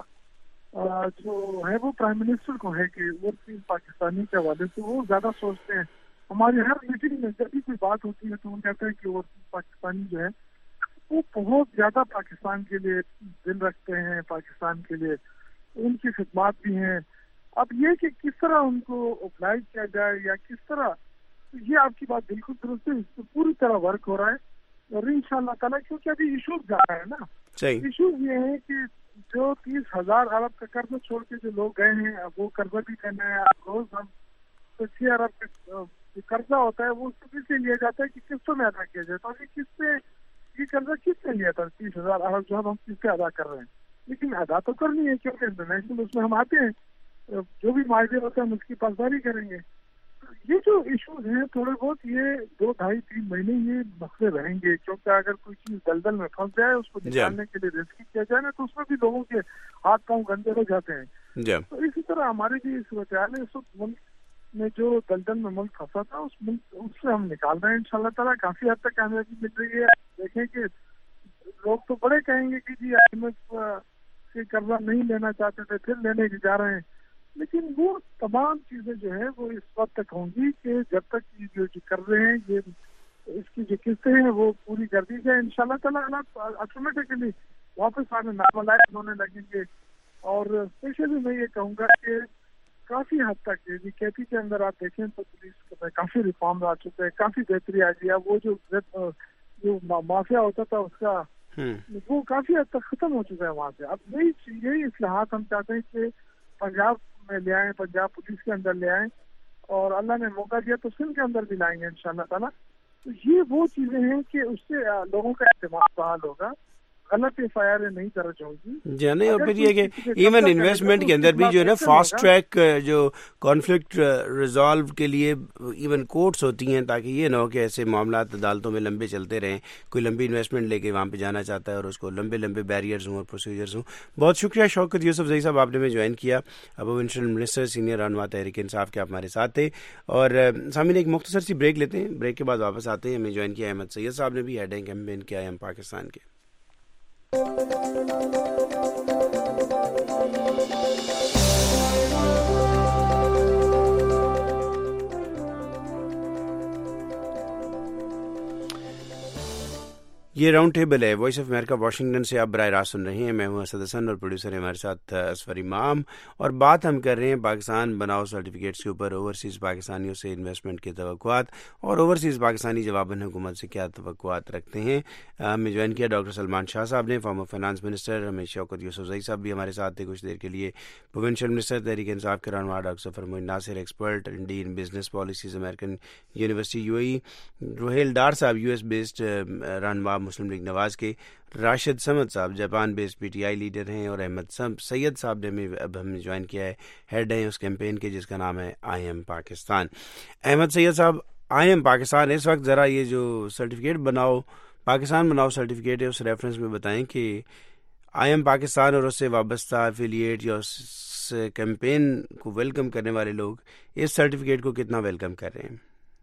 جو ہے وہ پرائم منسٹر کو ہے کہ وہ پاکستانی کے حوالے سے وہ زیادہ سوچتے ہیں. ہماری ہر میٹنگ میں جب بھی کوئی بات ہوتی ہے تو وہ کہتے ہیں کہ وہ پاکستانی جو ہے وہ بہت زیادہ پاکستان کے لیے دل رکھتے ہیں, پاکستان کے لیے ان کی خدمات بھی ہیں. اب یہ کہ کس طرح ان کو اپلائز کیا جائے یا کس طرح, یہ آپ کی بات بالکل درست ہے, اس پہ پوری طرح ورک ہو رہا ہے. اور انشاءاللہ تعالیٰ کیونکہ ابھی ایشوز جا رہا ہے نا, ایشوز یہ ہے کہ جو 30,000 ارب کا قرض چھوڑ کے جو لوگ گئے ہیں اب وہ قرضہ بھی کرنا ہے. روز ہم 6 ارب کا قرضہ ہوتا ہے وہ سبھی سے لیا جاتا ہے کہ قسطوں میں ادا کیا جائے. تو ابھی کس سے یہ قرضہ کس نے لیا تھا 30,000 ارب جو ہم کس سے ادا کر رہے ہیں, لیکن ادا تو کرنی ہے کیونکہ انٹرنیشنل اس میں ہم آتے ہیں, جو بھی معاہدے ہوتے ہیں ہم اس کی پاسداری کریں گے. یہ جو ایشوز ہیں تھوڑے بہت یہ 2-2.5-3 مہینے یہ مسئلے رہیں گے, کیونکہ اگر کوئی چیز دلدل میں پھنس جائے اس کو نکالنے کے لیے ریسکیو کیا جائے نا تو اس میں بھی لوگوں کے ہاتھ پاؤں گندے ہو جاتے ہیں. تو اسی طرح ہمارے بھی صورتحال ہے اس وقت ملک میں جو دلدل میں ملک پھنسا تھا اس سے ہم نکال رہے ہیں انشاءاللہ تعالیٰ. کافی حد تک کامیابی مل رہی ہے. دیکھیں کہ لوگ تو بڑے کہیں گے کہ جی IMF سے قرضہ نہیں لینا چاہتے تھے پھر لینے کی جا رہے ہیں, لیکن وہ تمام چیزیں جو ہے وہ اس وقت تک ہوں گی کہ جب تک یہ جو کر رہے ہیں یہ اس کی جو قسطیں ہیں وہ پوری کر دی جائے انشاءاللہ تعالیٰ آٹومیٹکلی واپس آنے ناملائق ہونے لگیں گے. اور اسپیشلی میں یہ کہوں گا کہ کافی حد تک KP کے اندر آپ دیکھیں تو پولیس میں کافی ریفارم آ چکے ہیں, کافی بہتری آ گئی ہے. وہ جو مافیا ہوتا تھا اس کا وہ کافی حد تک ختم ہو چکا ہے وہاں سے. اب یہی اصلاحات ہم چاہتے ہیں کہ پنجاب میں لے آئیں, پنجاب پولیس کے اندر لے آئیں, اور اللہ نے موقع دیا تو سندھ کے اندر بھی لائیں گے انشاءاللہ تعالیٰ. تو یہ وہ چیزیں ہیں کہ اس سے لوگوں کا اعتماد بحال ہوگا, غلط FIR نہیں درج ہوگی. جی نہیں, اور پھر یہ کہ ایون انویسٹمنٹ کے اندر بھی جو ہے نا فاسٹ ٹریک جو کانفلکٹ ریزالو کے لیے ایون کورٹس ہوتی ہیں, تاکہ یہ نہ ہو کہ ایسے معاملات عدالتوں میں لمبے چلتے رہیں. کوئی لمبی انویسٹمنٹ لے کے وہاں پہ جانا چاہتا ہے اور اس کو لمبے بیریئرز ہوں اور پروسیجرز ہوں. بہت شکریہ شوکت یوسف زئی صاحب, آپ نے میں جوائن کیا. پروونشل منسٹر سینئر رہنما تحریک انصاف کے آپ ہمارے ساتھ تھے. اور سامعین ایک مختصر سی بریک لیتے ہیں, بریک کے بعد واپس آتے ہیں. ہمیں جوائن کیا احمد سید صاحب نے بھی, ہیڈ کیمپین کیا ہے پاکستان کے. یہ راؤنڈ ٹیبل ہے وائس آف امریکہ واشنگٹن سے آپ براہ راست سن رہے ہیں. میں ہوں اسد حسن اور پروڈیوسر ہے ہمارے ساتھ اصفر امام, اور بات ہم کر رہے ہیں پاکستان بناؤ سرٹیفکیٹس کے اوپر. اوورسیز پاکستانیوں سے انویسٹمنٹ کے توقعات اور اوورسیز پاکستانی جواباً حکومت سے کیا توقعات رکھتے ہیں. ہمیں جوائن کیا ڈاکٹر سلمان شاہ صاحب نے, فارمر فائنانس منسٹر. ہمیں شوکت یوسف زئی صاحب بھی ہمارے ساتھ تھے کچھ دیر کے لیے, پروونشل منسٹر تحریک انصاف کے رہنما doctor Zafar Moin Nasir, expert Indian business policies American university UAE. Roheel Dar صاحب US بیسڈ رہنما مسلم لیگ نواز کے. راشد سمد صاحب جاپان بیس PTI لیڈر ہیں, اور احمد سید صاحب نے اب ہم نے جوائن کیا ہے, ہیڈ ہیں اس کیمپین کے جس کا نام ہے I Am پاکستان. احمد سید صاحب, I Am پاکستان اس وقت ذرا یہ جو سرٹیفکیٹ بناؤ پاکستان بناؤ سرٹیفکیٹ ہے اس ریفرنس میں بتائیں کہ I Am پاکستان اور اس سے وابستہ ایفیلیٹ یا اس کیمپین کو ویلکم کرنے والے لوگ اس سرٹیفکیٹ کو کتنا ویلکم کر رہے ہیں.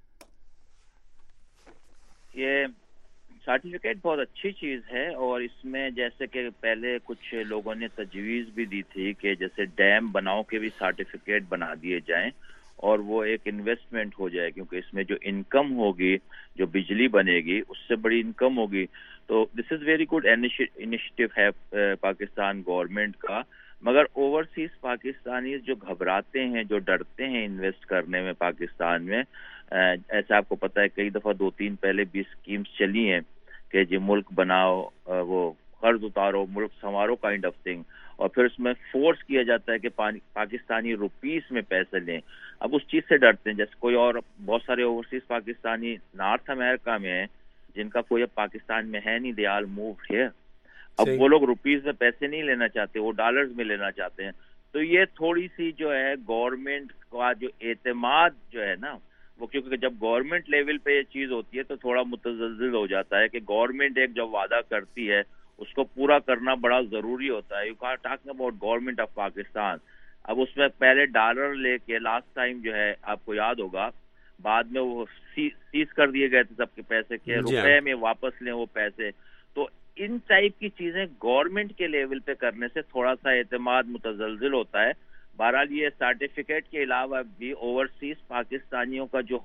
یہ سرٹیفکیٹ بہت اچھی چیز ہے, اور اس میں جیسے کہ پہلے کچھ لوگوں نے تجویز بھی دی تھی کہ جیسے ڈیم بناؤ کے بھی سرٹیفکیٹ بنا دیے جائیں اور وہ ایک انویسٹمنٹ ہو جائے, کیونکہ اس میں جو انکم ہوگی, جو بجلی بنے گی اس سے بڑی انکم ہوگی. تو this is very good initiative ہے پاکستان گورنمنٹ کا. مگر اوورسیز پاکستانی جو گھبراتے ہیں, جو ڈرتے ہیں انویسٹ کرنے میں پاکستان میں, ایسا آپ کو پتہ ہے کئی دفعہ 2-3 پہلے بھی اسکیمز چلی ہیں کہ جی ملک بناؤ, وہ قرض اتارو, ملک سنوارو کائنڈ آف تھنگ, اور پھر اس میں فورس کیا جاتا ہے کہ پاکستانی روپیز میں پیسے لیں. اب اس چیز سے ڈرتے ہیں, جیسے کوئی اور بہت سارے اوورسیز پاکستانی نارتھ امریکہ میں ہیں جن کا کوئی اب پاکستان میں ہے نہیں, دے آل موو ہیئر. اب وہ لوگ روپیز میں پیسے نہیں لینا چاہتے, وہ ڈالرز میں لینا چاہتے ہیں. تو یہ تھوڑی سی جو ہے گورنمنٹ کا جو اعتماد جو ہے نا وہ, کیونکہ جب گورنمنٹ لیول پہ یہ چیز ہوتی ہے تو تھوڑا متزلزل ہو جاتا ہے کہ گورنمنٹ ایک جب وعدہ کرتی ہے اس کو پورا کرنا بڑا ضروری ہوتا ہے. You are talking about government of Pakistan. اب اس میں پہلے ڈالر لے کے لاسٹ ٹائم جو ہے آپ کو یاد ہوگا بعد میں وہ سیز کر دیے گئے تھے سب کے پیسے کے روپے میں واپس لیں وہ پیسے. تو ان ٹائپ کی چیزیں گورنمنٹ کے لیول پہ کرنے سے تھوڑا سا اعتماد متزلزل ہوتا ہے. بہرحال یہ سرٹیفکیٹ کے علاوہ بھی اوورسیز پاکستانیوں کا جو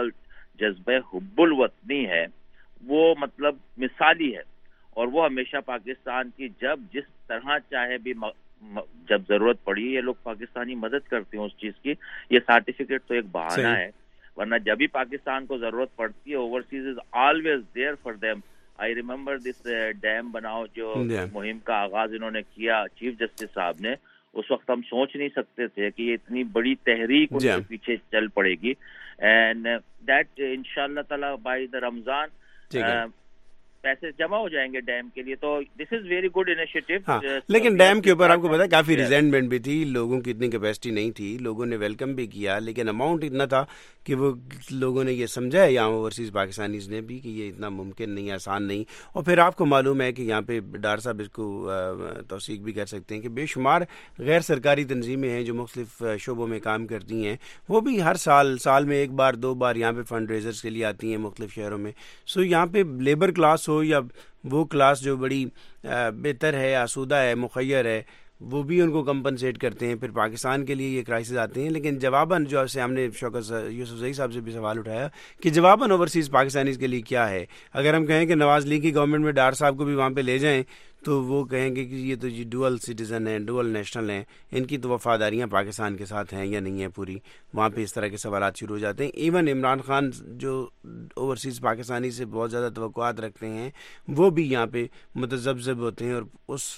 جذبہ حب الوطنی ہے وہ مطلب مثالی ہے, اور وہ ہمیشہ پاکستان کی جب جس طرح چاہے بھی جب ضرورت پڑی یہ لوگ پاکستانی مدد کرتے ہیں اس چیز کی. یہ سرٹیفکیٹ تو ایک بہانہ ہے, ورنہ جب بھی پاکستان کو ضرورت پڑتی ہے overseas is always there for them. I remember this dam بناؤ جو مہم کا آغاز انہوں نے کیا چیف جسٹس صاحب نے, اس وقت ہم سوچ نہیں سکتے تھے کہ یہ اتنی بڑی تحریک ان کے پیچھے چل پڑے گی. اینڈ دیٹ انشاءاللہ تعالی بائی دا رمضان پیسے جمع ہو جائیں گے ڈیم کے لیے. تو this is very good initiative. لیکن ڈیم کے اوپر آپ کو پتا ہے کافی ریزینٹمنٹ بھی تھی, لوگوں کی اتنی کیپیسٹی نہیں تھی, لوگوں نے ویلکم بھی کیا, لیکن اماؤنٹ اتنا تھا کہ وہ لوگوں نے یہ سمجھا ہے یہاں اوورسیز پاکستانیز نے بھی کہ یہ اتنا ممکن نہیں, آسان نہیں. اور پھر آپ کو معلوم ہے کہ یہاں پہ ڈار صاحب اس کو توثیق بھی کر سکتے ہیں کہ بے شمار غیر سرکاری تنظیمیں ہیں جو مختلف شعبوں میں کام کرتی ہیں, وہ بھی ہر سال میں ایک بار دو بار یہاں پہ فنڈ ریزرز کے لیے آتی ہیں مختلف شہروں میں. سو یہاں پہ لیبر کلاس ہو یا وہ کلاس جو بڑی بہتر ہے, آسودہ ہے, مخیر ہے, وہ بھی ان کو کمپنسیٹ کرتے ہیں. پھر پاکستان کے لیے یہ کرائسس آتے ہیں. لیکن جواباً جو سے ہم نے شوکت یوسف زئی صاحب سے بھی سوال اٹھایا کہ جواباً اوورسیز پاکستانیز کے لیے کیا ہے. اگر ہم کہیں کہ نواز لیگ کی گورنمنٹ میں ڈار صاحب کو بھی وہاں پہ لے جائیں تو وہ کہیں گے کہ یہ تو جی ڈوئل سٹیزن ہیں, ڈوئل نیشنل ہیں, ان کی تو وفاداریاں پاکستان کے ساتھ ہیں یا نہیں ہیں پوری. وہاں پہ اس طرح کے سوالات شروع ہو جاتے ہیں. ایون عمران خان جو اوورسیز پاکستانی سے بہت زیادہ توقعات رکھتے ہیں وہ بھی یہاں پہ متذبذب ہوتے ہیں اور اس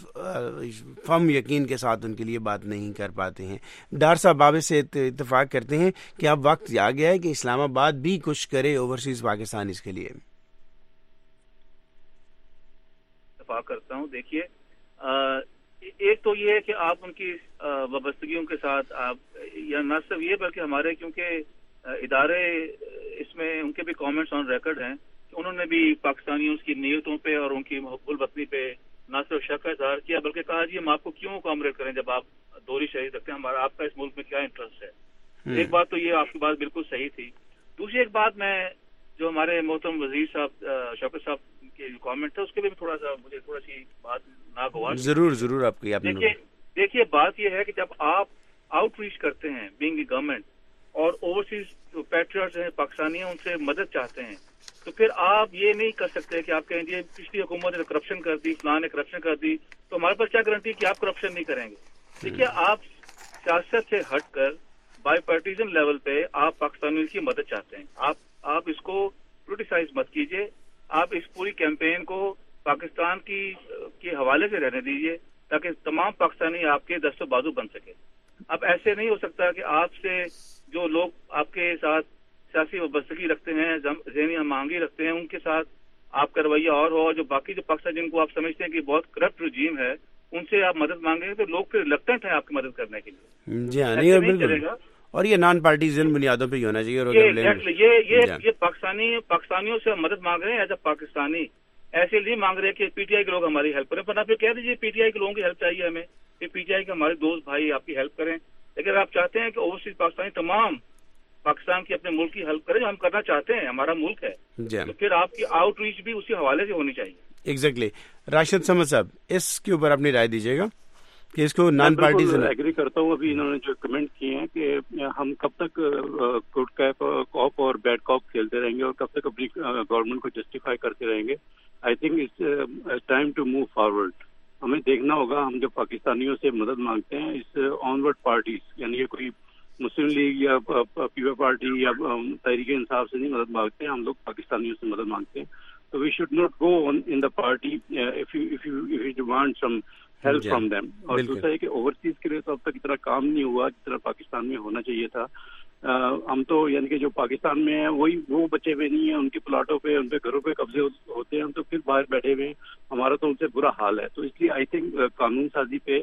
فم یقین کے ساتھ ان کے لیے بات نہیں کر پاتے ہیں. ڈار صاحب بابے سے اتفاق کرتے ہیں کہ اب وقت آ گیا ہے کہ اسلام آباد بھی کچھ کرے اوورسیز پاکستانیز کے لیے. کرتا ہوں. دیکھیے ایک تو یہ ہے کہ آپ ان کی وابستگیوں کے ساتھ آپ یا نہ صرف یہ بلکہ ہمارے کیونکہ ادارے اس میں ان کے بھی کامنٹس آن ریکارڈ ہیں کہ انہوں نے بھی پاکستانیوں کی نیتوں پہ اور ان کی محب الوطنی پہ نہ صرف شک کا اظہار کیا بلکہ کہا جی ہم آپ کو کیوں کامریٹ کریں جب آپ دوہری شہری رکھتے ہیں, ہمارا آپ کا اس ملک میں کیا انٹرسٹ ہے. ایک بات تو یہ آپ کی بات بالکل صحیح تھی. دوسری ایک بات میں جو ہمارے محترم وزیر صاحب شوکت صاحب کے جو کامنٹ تھا اس کے لیے تھوڑا سا مجھے تھوڑا سی بات ناگوار. ضرور آپ کی دیکھیے بات یہ ہے کہ جب آپ آؤٹ ریچ کرتے ہیں بینگ اے گورنمنٹ اور اوورسیز جو پیٹریاٹس ہیں پاکستانی ہیں ان سے مدد چاہتے ہیں تو پھر آپ یہ نہیں کر سکتے کہ آپ کہیں گے پچھلی حکومت نے کرپشن کر دی, فلاں نے کرپشن کر دی, تو ہمارے پاس کیا گارنٹی کہ آپ کرپشن نہیں کریں گے. دیکھیے آپ سیاست سے ہٹ کر بائی پارٹیزن لیول پہ آپ پاکستانیوں کی مدد چاہتے ہیں. آپ اس کو کریٹیسائز مت کیجیے, آپ اس پوری کیمپین کو پاکستان کے حوالے سے رہنے دیجیے تاکہ تمام پاکستانی آپ کے دست و بازو بن سکے. اب ایسے نہیں ہو سکتا کہ آپ سے جو لوگ آپ کے ساتھ سیاسی وابستگی رکھتے ہیں, ذہنی ہم آہنگی رکھتے ہیں, ان کے ساتھ آپ کا رویہ اور ہو, جو باقی جو پاکستان جن کو آپ سمجھتے ہیں کہ بہت کرپٹ رجیم ہے ان سے آپ مدد مانگیں تو لوگ پھر ریلکٹنٹ ہیں آپ کی مدد کرنے کے لیے. جی ہاں, نہیں چلے گا. اور یہ نان پارٹیزن بنیادوں پہ ہی ہونا چاہیے. یہ پاکستانیوں سے مدد مانگ رہے ہیں ایز اے پاکستانی, ایسے نہیں مانگ رہے کہ پی ٹی آئی کے لوگ ہماری ہیلپ کریں. ورنہ پھر کہہ دیجیے پی ٹی آئی کے لوگوں کی ہیلپ چاہیے ہمیں, کہ پی ٹی آئی کے ہمارے دوست بھائی آپ کی ہیلپ کریں. لیکن آپ چاہتے ہیں کہ اوورسیز پاکستانی تمام پاکستان کی اپنے ملک کی ہیلپ کریں, جو ہم کرنا چاہتے ہیں, ہمارا ملک ہے, تو پھر آپ کی آؤٹ ریچ بھی اسی حوالے سے ہونی چاہیے. ایگزیکٹلی. راشد سمد صاحب اس کے اوپر اپنی رائے دیجیے گا کہ اس کو نان پارٹیزن. ایگری کرتا ہوں. ابھی انہوں نے جو کمنٹ کیے ہیں کہ ہم کب تک گڈ کاپ اور بیڈ کاپ کھیلتے رہیں گے اور کب تک اپنی گورنمنٹ کو جسٹیفائی کرتے رہیں گے. I think it's time to move forward. ہمیں دیکھنا ہوگا ہم جب پاکستانیوں سے مدد مانگتے ہیں اس آن ورڈ پارٹیز, یعنی یہ کوئی مسلم لیگ یا پیپل پارٹی یا تحریک انصاف سے نہیں مدد مانگتے ہیں, ہم لوگ پاکستانیوں سے مدد مانگتے ہیں. So we should not go on in the party if you demand some help from them. اور دوسرا ہے کہ اوورسیز کے لیے تو اب تک اتنا کام نہیں ہوا جتنا پاکستان میں ہونا چاہیے تھا. ہم تو یعنی کہ جو پاکستان میں ہیں وہ بچے ہوئے نہیں ہیں, ان کے پلاٹوں پہ ان پہ گھروں پہ قبضے ہوتے ہیں, ہم تو پھر باہر بیٹھے ہوئے ہیں, ہمارا تو ان سے برا حال ہے. تو اس لیے آئی تھنک قانون سازی پہ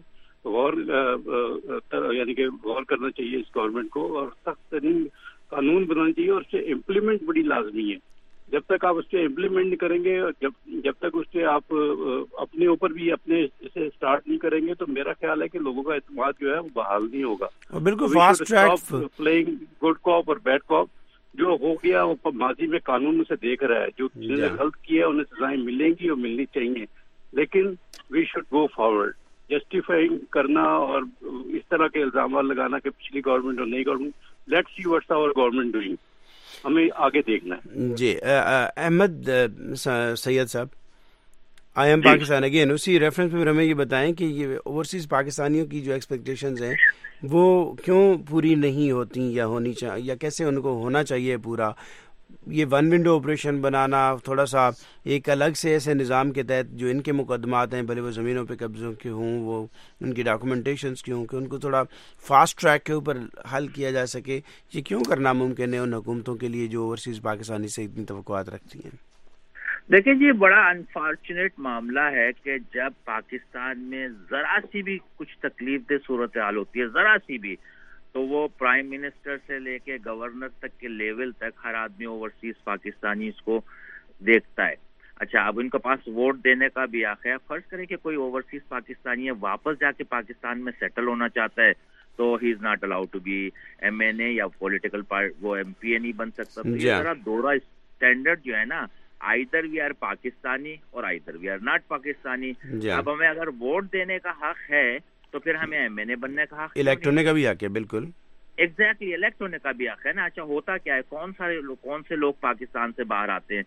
یعنی کہ غور کرنا چاہیے اس گورنمنٹ کو, اور سخت ترین قانون بنانا چاہیے, اور اس سے امپلیمنٹ بڑی لازمی ہے. جب تک آپ اس پہ امپلیمنٹ نہیں کریں گے, جب تک اس پہ آپ اپنے اوپر بھی اپنے سے اسٹارٹ نہیں کریں گے, تو میرا خیال ہے کہ لوگوں کا اعتماد جو ہے وہ بحال نہیں ہوگا. بالکل fast track playing good cop اور بیڈ کاپ. جو ہو گیا وہ ماضی میں قانون اسے دیکھ رہا ہے. جو جنہوں نے غلط کیا انہیں سزائیں ملیں گی اور ملنی چاہیے, لیکن we should go forward. Justifying کرنا اور اس طرح کے الزامات لگانا کہ پچھلی گورنمنٹ اور نئی government, let see what's our government doing, ہمیں آگے دیکھنا ہے. جی احمد سید صاحب, آئی ایم پاکستان اگین, اسی ریفرنس پہ ہمیں یہ بتائیں کہ یہ اوورسیز پاکستانیوں کی جو ایکسپیکٹیشنز ہیں وہ کیوں پوری نہیں ہوتی یا ہونی چاہیے, یا کیسے ان کو ہونا چاہیے پورا. یہ ون ونڈو آپریشن بنانا, تھوڑا سا ایک الگ سے ایسے نظام کے تحت جو ان کے مقدمات ہیں, بھلے وہ زمینوں پہ قبضوں کے ہوں, وہ ان کی ڈاکومنٹیشنز کی ہوں, کہ ان کو تھوڑا فاسٹ ٹریک کے اوپر حل کیا جا سکے. یہ کیوں کرنا ممکن ہے ان حکومتوں کے لیے جو اوورسیز پاکستانی سے اتنی توقعات رکھتی ہیں؟ دیکھیں جی, بڑا انفارچونیٹ معاملہ ہے کہ جب پاکستان میں ذرا سی بھی کچھ تکلیف دہ صورتحال ہوتی ہے, ذرا سی بھی, تو وہ پرائم منسٹر سے لے کے گورنر تک کے لیول تک ہر آدمی اوورسیز پاکستانی اس کو دیکھتا ہے. اچھا, اب ان کے پاس ووٹ دینے کا بھی آخر ہے. فرض کریں کہ کوئی اوورسیز پاکستانی ہے, واپس جا کے پاکستان میں سیٹل ہونا چاہتا ہے, تو ہی is not allowed to be M N A یا پولیٹیکل وہ ایم پی اے نہیں بن سکتا. تو یہ ذرا دوہرا اسٹینڈرڈ جو ہے نا, آئیدر وی آر پاکستانی اور either we are not Pakistani. اب ہمیں اگر ووٹ دینے کا حق ہے تو پھر ہمیں ایم این اے بننے کا حق, الیکٹ ہونے کا بھی حق ہے. بالکل ایگزیکٹلی, الیکٹ ہونے کا بھی حق ہے نا. اچھا, ہوتا کیا ہے, کون سے لوگ پاکستان سے باہر آتے ہیں,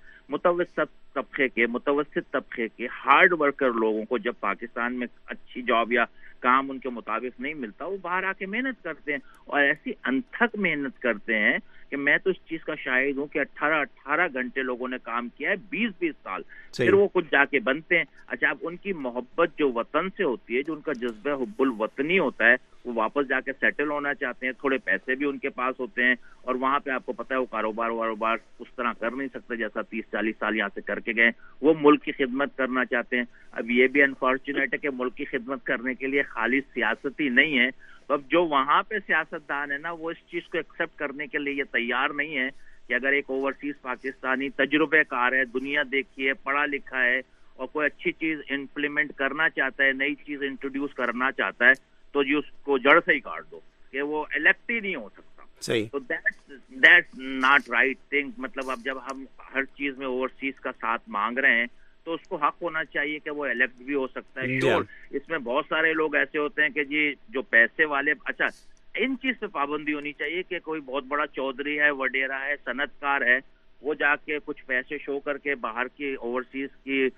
متوسط طبقے کے ہارڈ ورکر لوگوں کو جب پاکستان میں اچھی جاب یا کام ان کے مطابق نہیں ملتا, وہ باہر آ کے محنت کرتے ہیں, اور ایسی انتھک محنت کرتے ہیں کہ میں تو اس چیز کا شاہد ہوں کہ 18 گھنٹے لوگوں نے کام کیا ہے, 20 سال, پھر وہ کچھ جا کے بنتے ہیں. اچھا, اب ان کی محبت جو وطن سے ہوتی ہے, جو ان کا جذبہ حب الوطنی ہوتا ہے, وہ واپس جا کے سیٹل ہونا چاہتے ہیں. تھوڑے پیسے بھی ان کے پاس ہوتے ہیں, اور وہاں پہ آپ کو پتا ہے وہ کاروبار اس طرح کر نہیں سکتے جیسا 30-40 سال یہاں سے کر کے گئے. وہ ملک کی خدمت کرنا چاہتے ہیں. اب یہ بھی انفارچونیٹ ہے کہ ملک کی خدمت کرنے کے لیے خالص سیاستی نہیں ہے. اب جو وہاں پہ سیاستدان ہے نا, وہ اس چیز کو ایکسپٹ کرنے کے لیے یہ تیار نہیں ہے کہ اگر ایک اوورسیز پاکستانی تجربے کار ہے, دنیا دیکھی ہے, پڑھا لکھا ہے, اور کوئی اچھی چیز امپلیمنٹ کرنا چاہتا ہے, نئی چیز انٹروڈیوس کرنا چاہتا ہے, تو جی اس کو جڑ سے ہی کاٹ دو کہ وہ الیکٹ ہی نہیں ہو سکتا. صحیح. تو دیٹس ناٹ رائٹ تھنگ. مطلب اب جب ہم ہر چیز میں اوورسیز کا ساتھ مانگ رہے ہیں, تو اس کو حق ہونا چاہیے کہ وہ الیکٹ بھی ہو سکتا ہے. شور, اس میں بہت سارے لوگ ایسے ہوتے ہیں کہ جی جو پیسے والے, اچھا ان چیز پہ پابندی ہونی چاہیے کہ کوئی بہت بڑا چودھری ہے, وڈیرا ہے, صنعت کار ہے, وہ جا کے کچھ پیسے شو کر کے باہر کی اوورسیز کی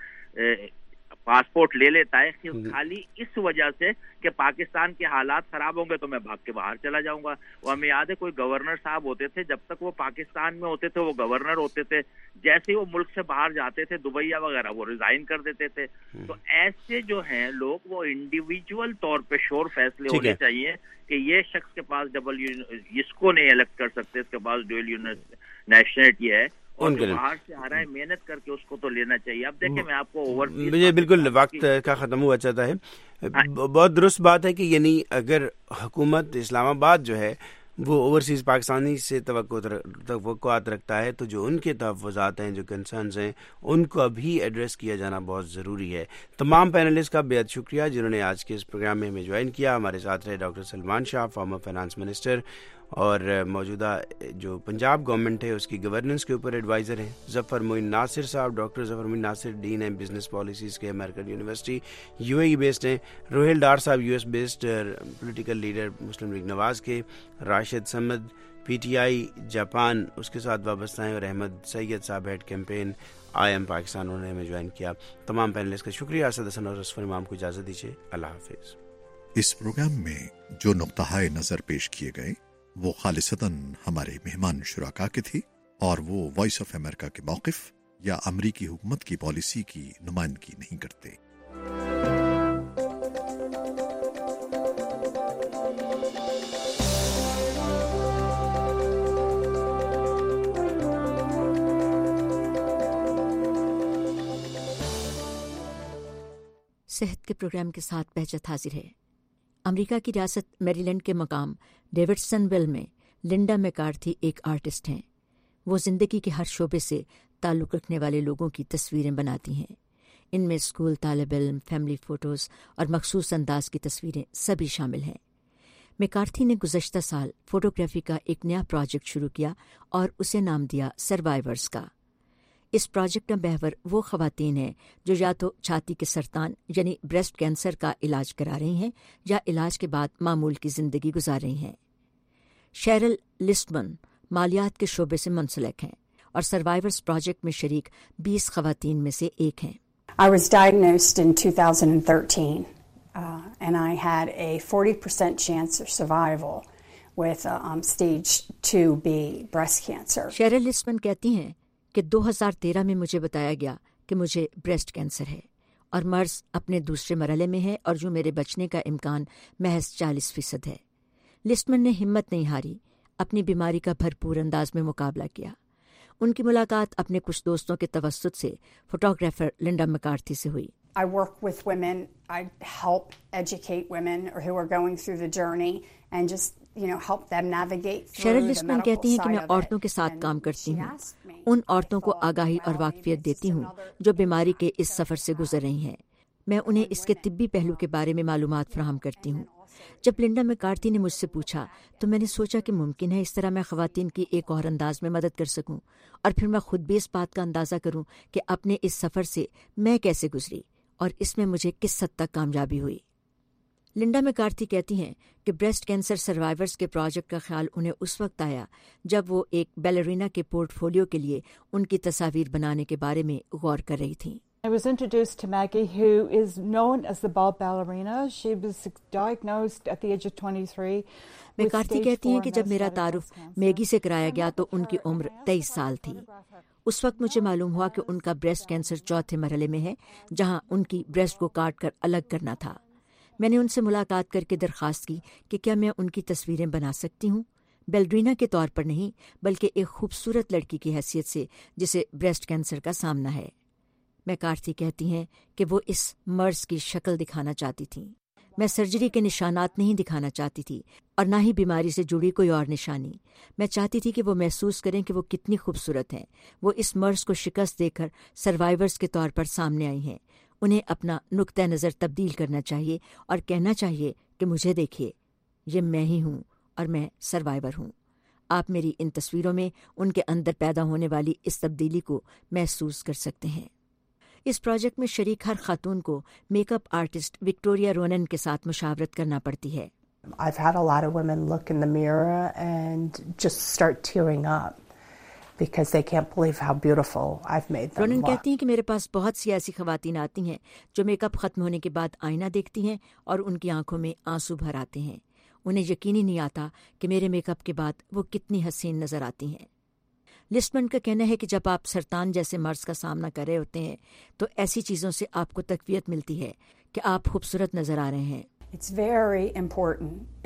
پاسپورٹ لے لیتا ہے خالی اس وجہ سے کہ پاکستان کے حالات خراب ہوں گے تو میں بھاگ کے باہر چلا جاؤں گا. وہ ہمیں یاد ہے کوئی گورنر صاحب ہوتے تھے, جب تک وہ پاکستان میں ہوتے تھے وہ گورنر ہوتے تھے, جیسے ہی وہ ملک سے باہر جاتے تھے دبئی وغیرہ, وہ ریزائن کر دیتے تھے. تو ایسے جو ہیں لوگ وہ انڈیویجول طور پہ شور فیصلے ہونے چاہیے کہ یہ شخص کے پاس اس کو نہیں الیکٹ کر سکتے, اس کے پاس ڈوئل نیشنلٹی ہے, اور جو باہر سے آ رہا ہے محنت کر کے اس کو تو لینا چاہیے. اب دیکھیں میں آپ کو مجھے بالکل وقت کا ختم ہوا چاہتا ہے. بہت درست بات ہے کہ یعنی اگر حکومت اسلام آباد جو ہے وہ اوورسیز پاکستانی سے توقعات رکھتا ہے, تو جو ان کے تحفظات ہیں, جو کنسرنز ہیں, ان کو ابھی ایڈریس کیا جانا بہت ضروری ہے. تمام پینلسٹ کا بہت شکریہ جنہوں نے آج کے اس پروگرام میں ہمیں جوائن کیا. ہمارے ساتھ رہے doctor Salman Shah, former finance minister اور موجودہ جو پنجاب گورنمنٹ ہے اس کی گورننس کے اوپر ایڈوائزر ہیں. ظفر معین ناصر صاحب, ڈاکٹر ظفر معین ناصر, ڈین ہیں بزنس پالیسیز کے, امریکن یونیورسٹی UAE بیسڈ ہیں. روہیل ڈار صاحب US based political leader Muslim League Nawaz کے. راشد سمد PTI جاپان اس کے ساتھ وابستہ ہیں, اور احمد سید صاحب ہیڈ کیمپین IM پاکستان, انہوں نے ہمیں جوائن کیا. تمام پینلسٹ کا شکریہ. اسد حسن اور اصفر امام کو اجازت دیجیے. اللہ حافظ. اس پروگرام میں جو نقطۂ نظر پیش کیے گئے وہ خالصتاً ہمارے مہمان شرکاء کے تھی, اور وہ وائس آف امریکہ کے موقف یا امریکی حکومت کی پالیسی کی نمائندگی نہیں کرتے۔ صحت کے پروگرام کے ساتھ بہجت حاضر ہے۔ امریکہ کی ریاست میری لینڈ کے مقام ڈیوڈسن ویل میں لنڈا میکارتھی ایک آرٹسٹ ہیں۔ وہ زندگی کے ہر شعبے سے تعلق رکھنے والے لوگوں کی تصویریں بناتی ہیں۔ ان میں اسکول طالب علم، فیملی فوٹوز اور مخصوص انداز کی تصویریں سبھی شامل ہیں۔ میکارتھی نے گزشتہ سال فوٹوگرافی کا ایک نیا پروجیکٹ شروع کیا اور اسے نام دیا سروائیورز کا۔ اس پروجیکٹ میں محور وہ خواتین ہیں جو یا تو چھاتی کے سرطان یعنی بریسٹ کینسر کا علاج کرا رہی ہیں یا علاج کے بعد معمول کی زندگی گزار رہی ہیں۔ شیرل لسٹمن مالیات کے شعبے سے منسلک ہیں اور سروائیورز پروجیکٹ میں شریک 20 خواتین میں سے ایک ہیں۔ I was diagnosed in 2013 and I had a 40% chance of survival with stage 2B breast cancer. شیرل لسٹمن کہتی ہیں کہ 2013 میں مجھے بتایا گیا کہ مجھے بریسٹ کینسر ہے اور مرض اپنے دوسرے مرحلے میں ہے اور جو میرے بچنے کا امکان محض 40% ہے۔ لسٹمن نے ہمت نہیں ہاری، اپنی بیماری کا بھرپور انداز میں مقابلہ کیا۔ ان کی ملاقات اپنے کچھ دوستوں کے توسط سے فوٹوگرافر لنڈا میکارتھی سے ہوئی۔ I work with women. I help educate women who are going through the journey and just help them navigate through شیرل the لسٹمن medical کہتی ہیں کہ side میں of عورتوں it. کے ساتھ And کام کرتی she ہوں، asked me ان عورتوں if کو آگاہی اور واقفیت دیتی ہوں جو بیماری کے اس سفر سے گزر رہی ہیں۔ میں انہیں اس کے طبی پہلو کے بارے میں معلومات فراہم کرتی ہوں۔ جب لنڈا میکارتھی نے مجھ سے پوچھا تو میں نے سوچا کہ ممکن ہے اس طرح میں خواتین کی ایک اور انداز میں مدد کر سکوں اور پھر میں خود بھی اس بات کا اندازہ کروں کہ اپنے اس سفر سے میں کیسے گزری اور اس میں مجھے کس حد تک کامیابی ہوئی۔ لنڈا میکارتھی کہتی ہیں کہ بریسٹ کینسر سروائیورز کے پروجیکٹ کا خیال انہیں اس وقت آیا جب وہ ایک بیلرینا کے پورٹ فولیو کے لیے ان کی تصاویر بنانے کے بارے میں غور کر رہی تھیں۔ I was introduced to Maggie, who is known as the ball ballerina. She was diagnosed at the age of 23. McCarthy کہتی ہیں کہ جب میرا تعارف میگی سے کرایا گیا تو ان کی عمر 23 سال تھی۔ اس وقت مجھے معلوم ہوا کہ ان کا بریسٹ کینسر چوتھے مرحلے میں ہے جہاں ان کی بریسٹ کو کاٹ کر الگ کرنا تھا۔ میں نے ان سے ملاقات کر کے درخواست کی کہ کیا میں ان کی تصویریں بنا سکتی ہوں، بیلرینا کے طور پر نہیں بلکہ ایک خوبصورت لڑکی کی حیثیت سے جسے بریسٹ کینسر کا سامنا ہے۔ میکارتھی کہتی ہیں کہ وہ اس مرض کی شکل دکھانا چاہتی تھیں۔ میں سرجری کے نشانات نہیں دکھانا چاہتی تھی اور نہ ہی بیماری سے جڑی کوئی اور نشانی۔ میں چاہتی تھی کہ وہ محسوس کریں کہ وہ کتنی خوبصورت ہیں۔ وہ اس مرض کو شکست دے کر سروائیورز کے طور پر سامنے آئی ہیں۔ انہیں اپنا نقطہ نظر تبدیل کرنا چاہیے اور کہنا چاہیے کہ مجھے دیکھیے، یہ میں ہی ہوں اور میں سروائیور ہوں۔ آپ میری ان تصویروں میں ان کے اندر پیدا ہونے والی اس تبدیلی کو محسوس کر سکتے ہیں۔ اس پروجیکٹ میں شریک ہر خاتون کو makeup artist Victoria Ronan کے ساتھ مشاورت کرنا پڑتی ہے۔ I've had a lot of women look in the mirror and just start tearing up because they can't believe how beautiful I've made them رونن look. کہتی ہیں کہ میرے پاس بہت سی ایسی خواتین آتی ہیں جو میک اپ ختم ہونے کے بعد آئینہ دیکھتی ہیں اور ان کی آنکھوں میں آنسو بھر آتے ہیں۔ انہیں یقین ہی نہیں آتا کہ میرے میک اپ کے بعد وہ کتنی حسین نظر آتی ہیں۔ لسٹمن کا کہنا ہے کہ جب آپ سرطان جیسے مرض کا سامنا کر رہے ہوتے ہیں تو ایسی چیزوں سے آپ کو تقویت ملتی ہے کہ آپ خوبصورت نظر آ رہے ہیں۔ It's very important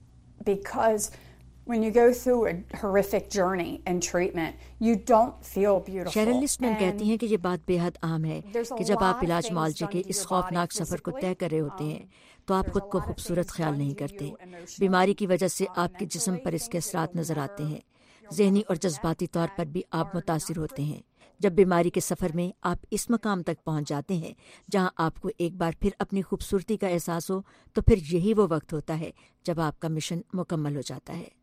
because when you go through a horrific journey and treatment, you don't feel beautiful. شیرل لسٹمن کہتی ہیں کہ یہ بات بے حد عام ہے کہ جب آپ علاج معالجے کے اس خوفناک سفر کو طے کر رہے ہوتے ہیں تو آپ خود کو خوبصورت خیال نہیں کرتے۔ بیماری کی وجہ سے آپ کے جسم پر اس کے اثرات نظر آتے ہیں، ذہنی اور جذباتی طور پر بھی آپ متاثر ہوتے ہیں۔ جب بیماری کے سفر میں آپ اس مقام تک پہنچ جاتے ہیں جہاں آپ کو ایک بار پھر اپنی خوبصورتی کا احساس ہو تو پھر یہی وہ وقت ہوتا ہے جب آپ کا مشن مکمل ہو جاتا ہے۔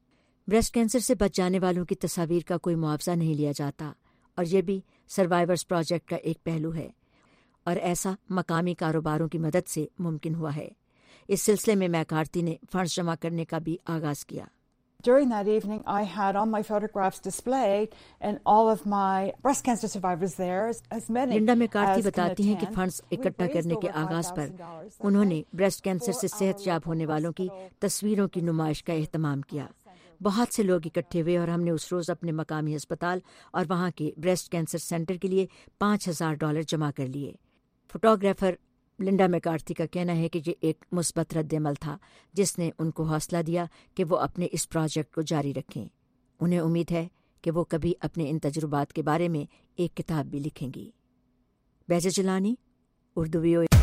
بریسٹ کینسر سے بچ جانے والوں کی تصاویر کا کوئی معاوضہ نہیں لیا جاتا اور یہ بھی سروائیورز پروجیکٹ کا ایک پہلو ہے اور ایسا مقامی کاروباروں کی مدد سے ممکن ہوا ہے۔ اس سلسلے میں میکارتھی نے فنڈز جمع کرنے کا بھی آغاز کیا۔ During that evening, I had all my photographs displayed and all of my breast cancer survivors there, as many Linda McCarthy as can بتاتی ہیں کہ attend. فنڈز اکٹھا We کرنے raised کے over آغاز پر $5,000 انہوں نے بریسٹ کینسر سے صحت یاب ہونے والوں کی تصویروں کی نمائش کا اہتمام کیا۔ بہت سے لوگ اکٹھے ہوئے اور ہم نے اس روز اپنے مقامی ہسپتال اور وہاں کے بریسٹ کینسر سینٹر کے لیے $5,000 جمع کر لیے۔ فوٹوگرافر لنڈا میکارتھی کا کہنا ہے کہ یہ ایک مثبت رد عمل تھا جس نے ان کو حوصلہ دیا کہ وہ اپنے اس پروجیکٹ کو جاری رکھیں۔ انہیں امید ہے کہ وہ کبھی اپنے ان تجربات کے بارے میں ایک کتاب بھی لکھیں گی۔ بیجا جلانی، اردو VOA۔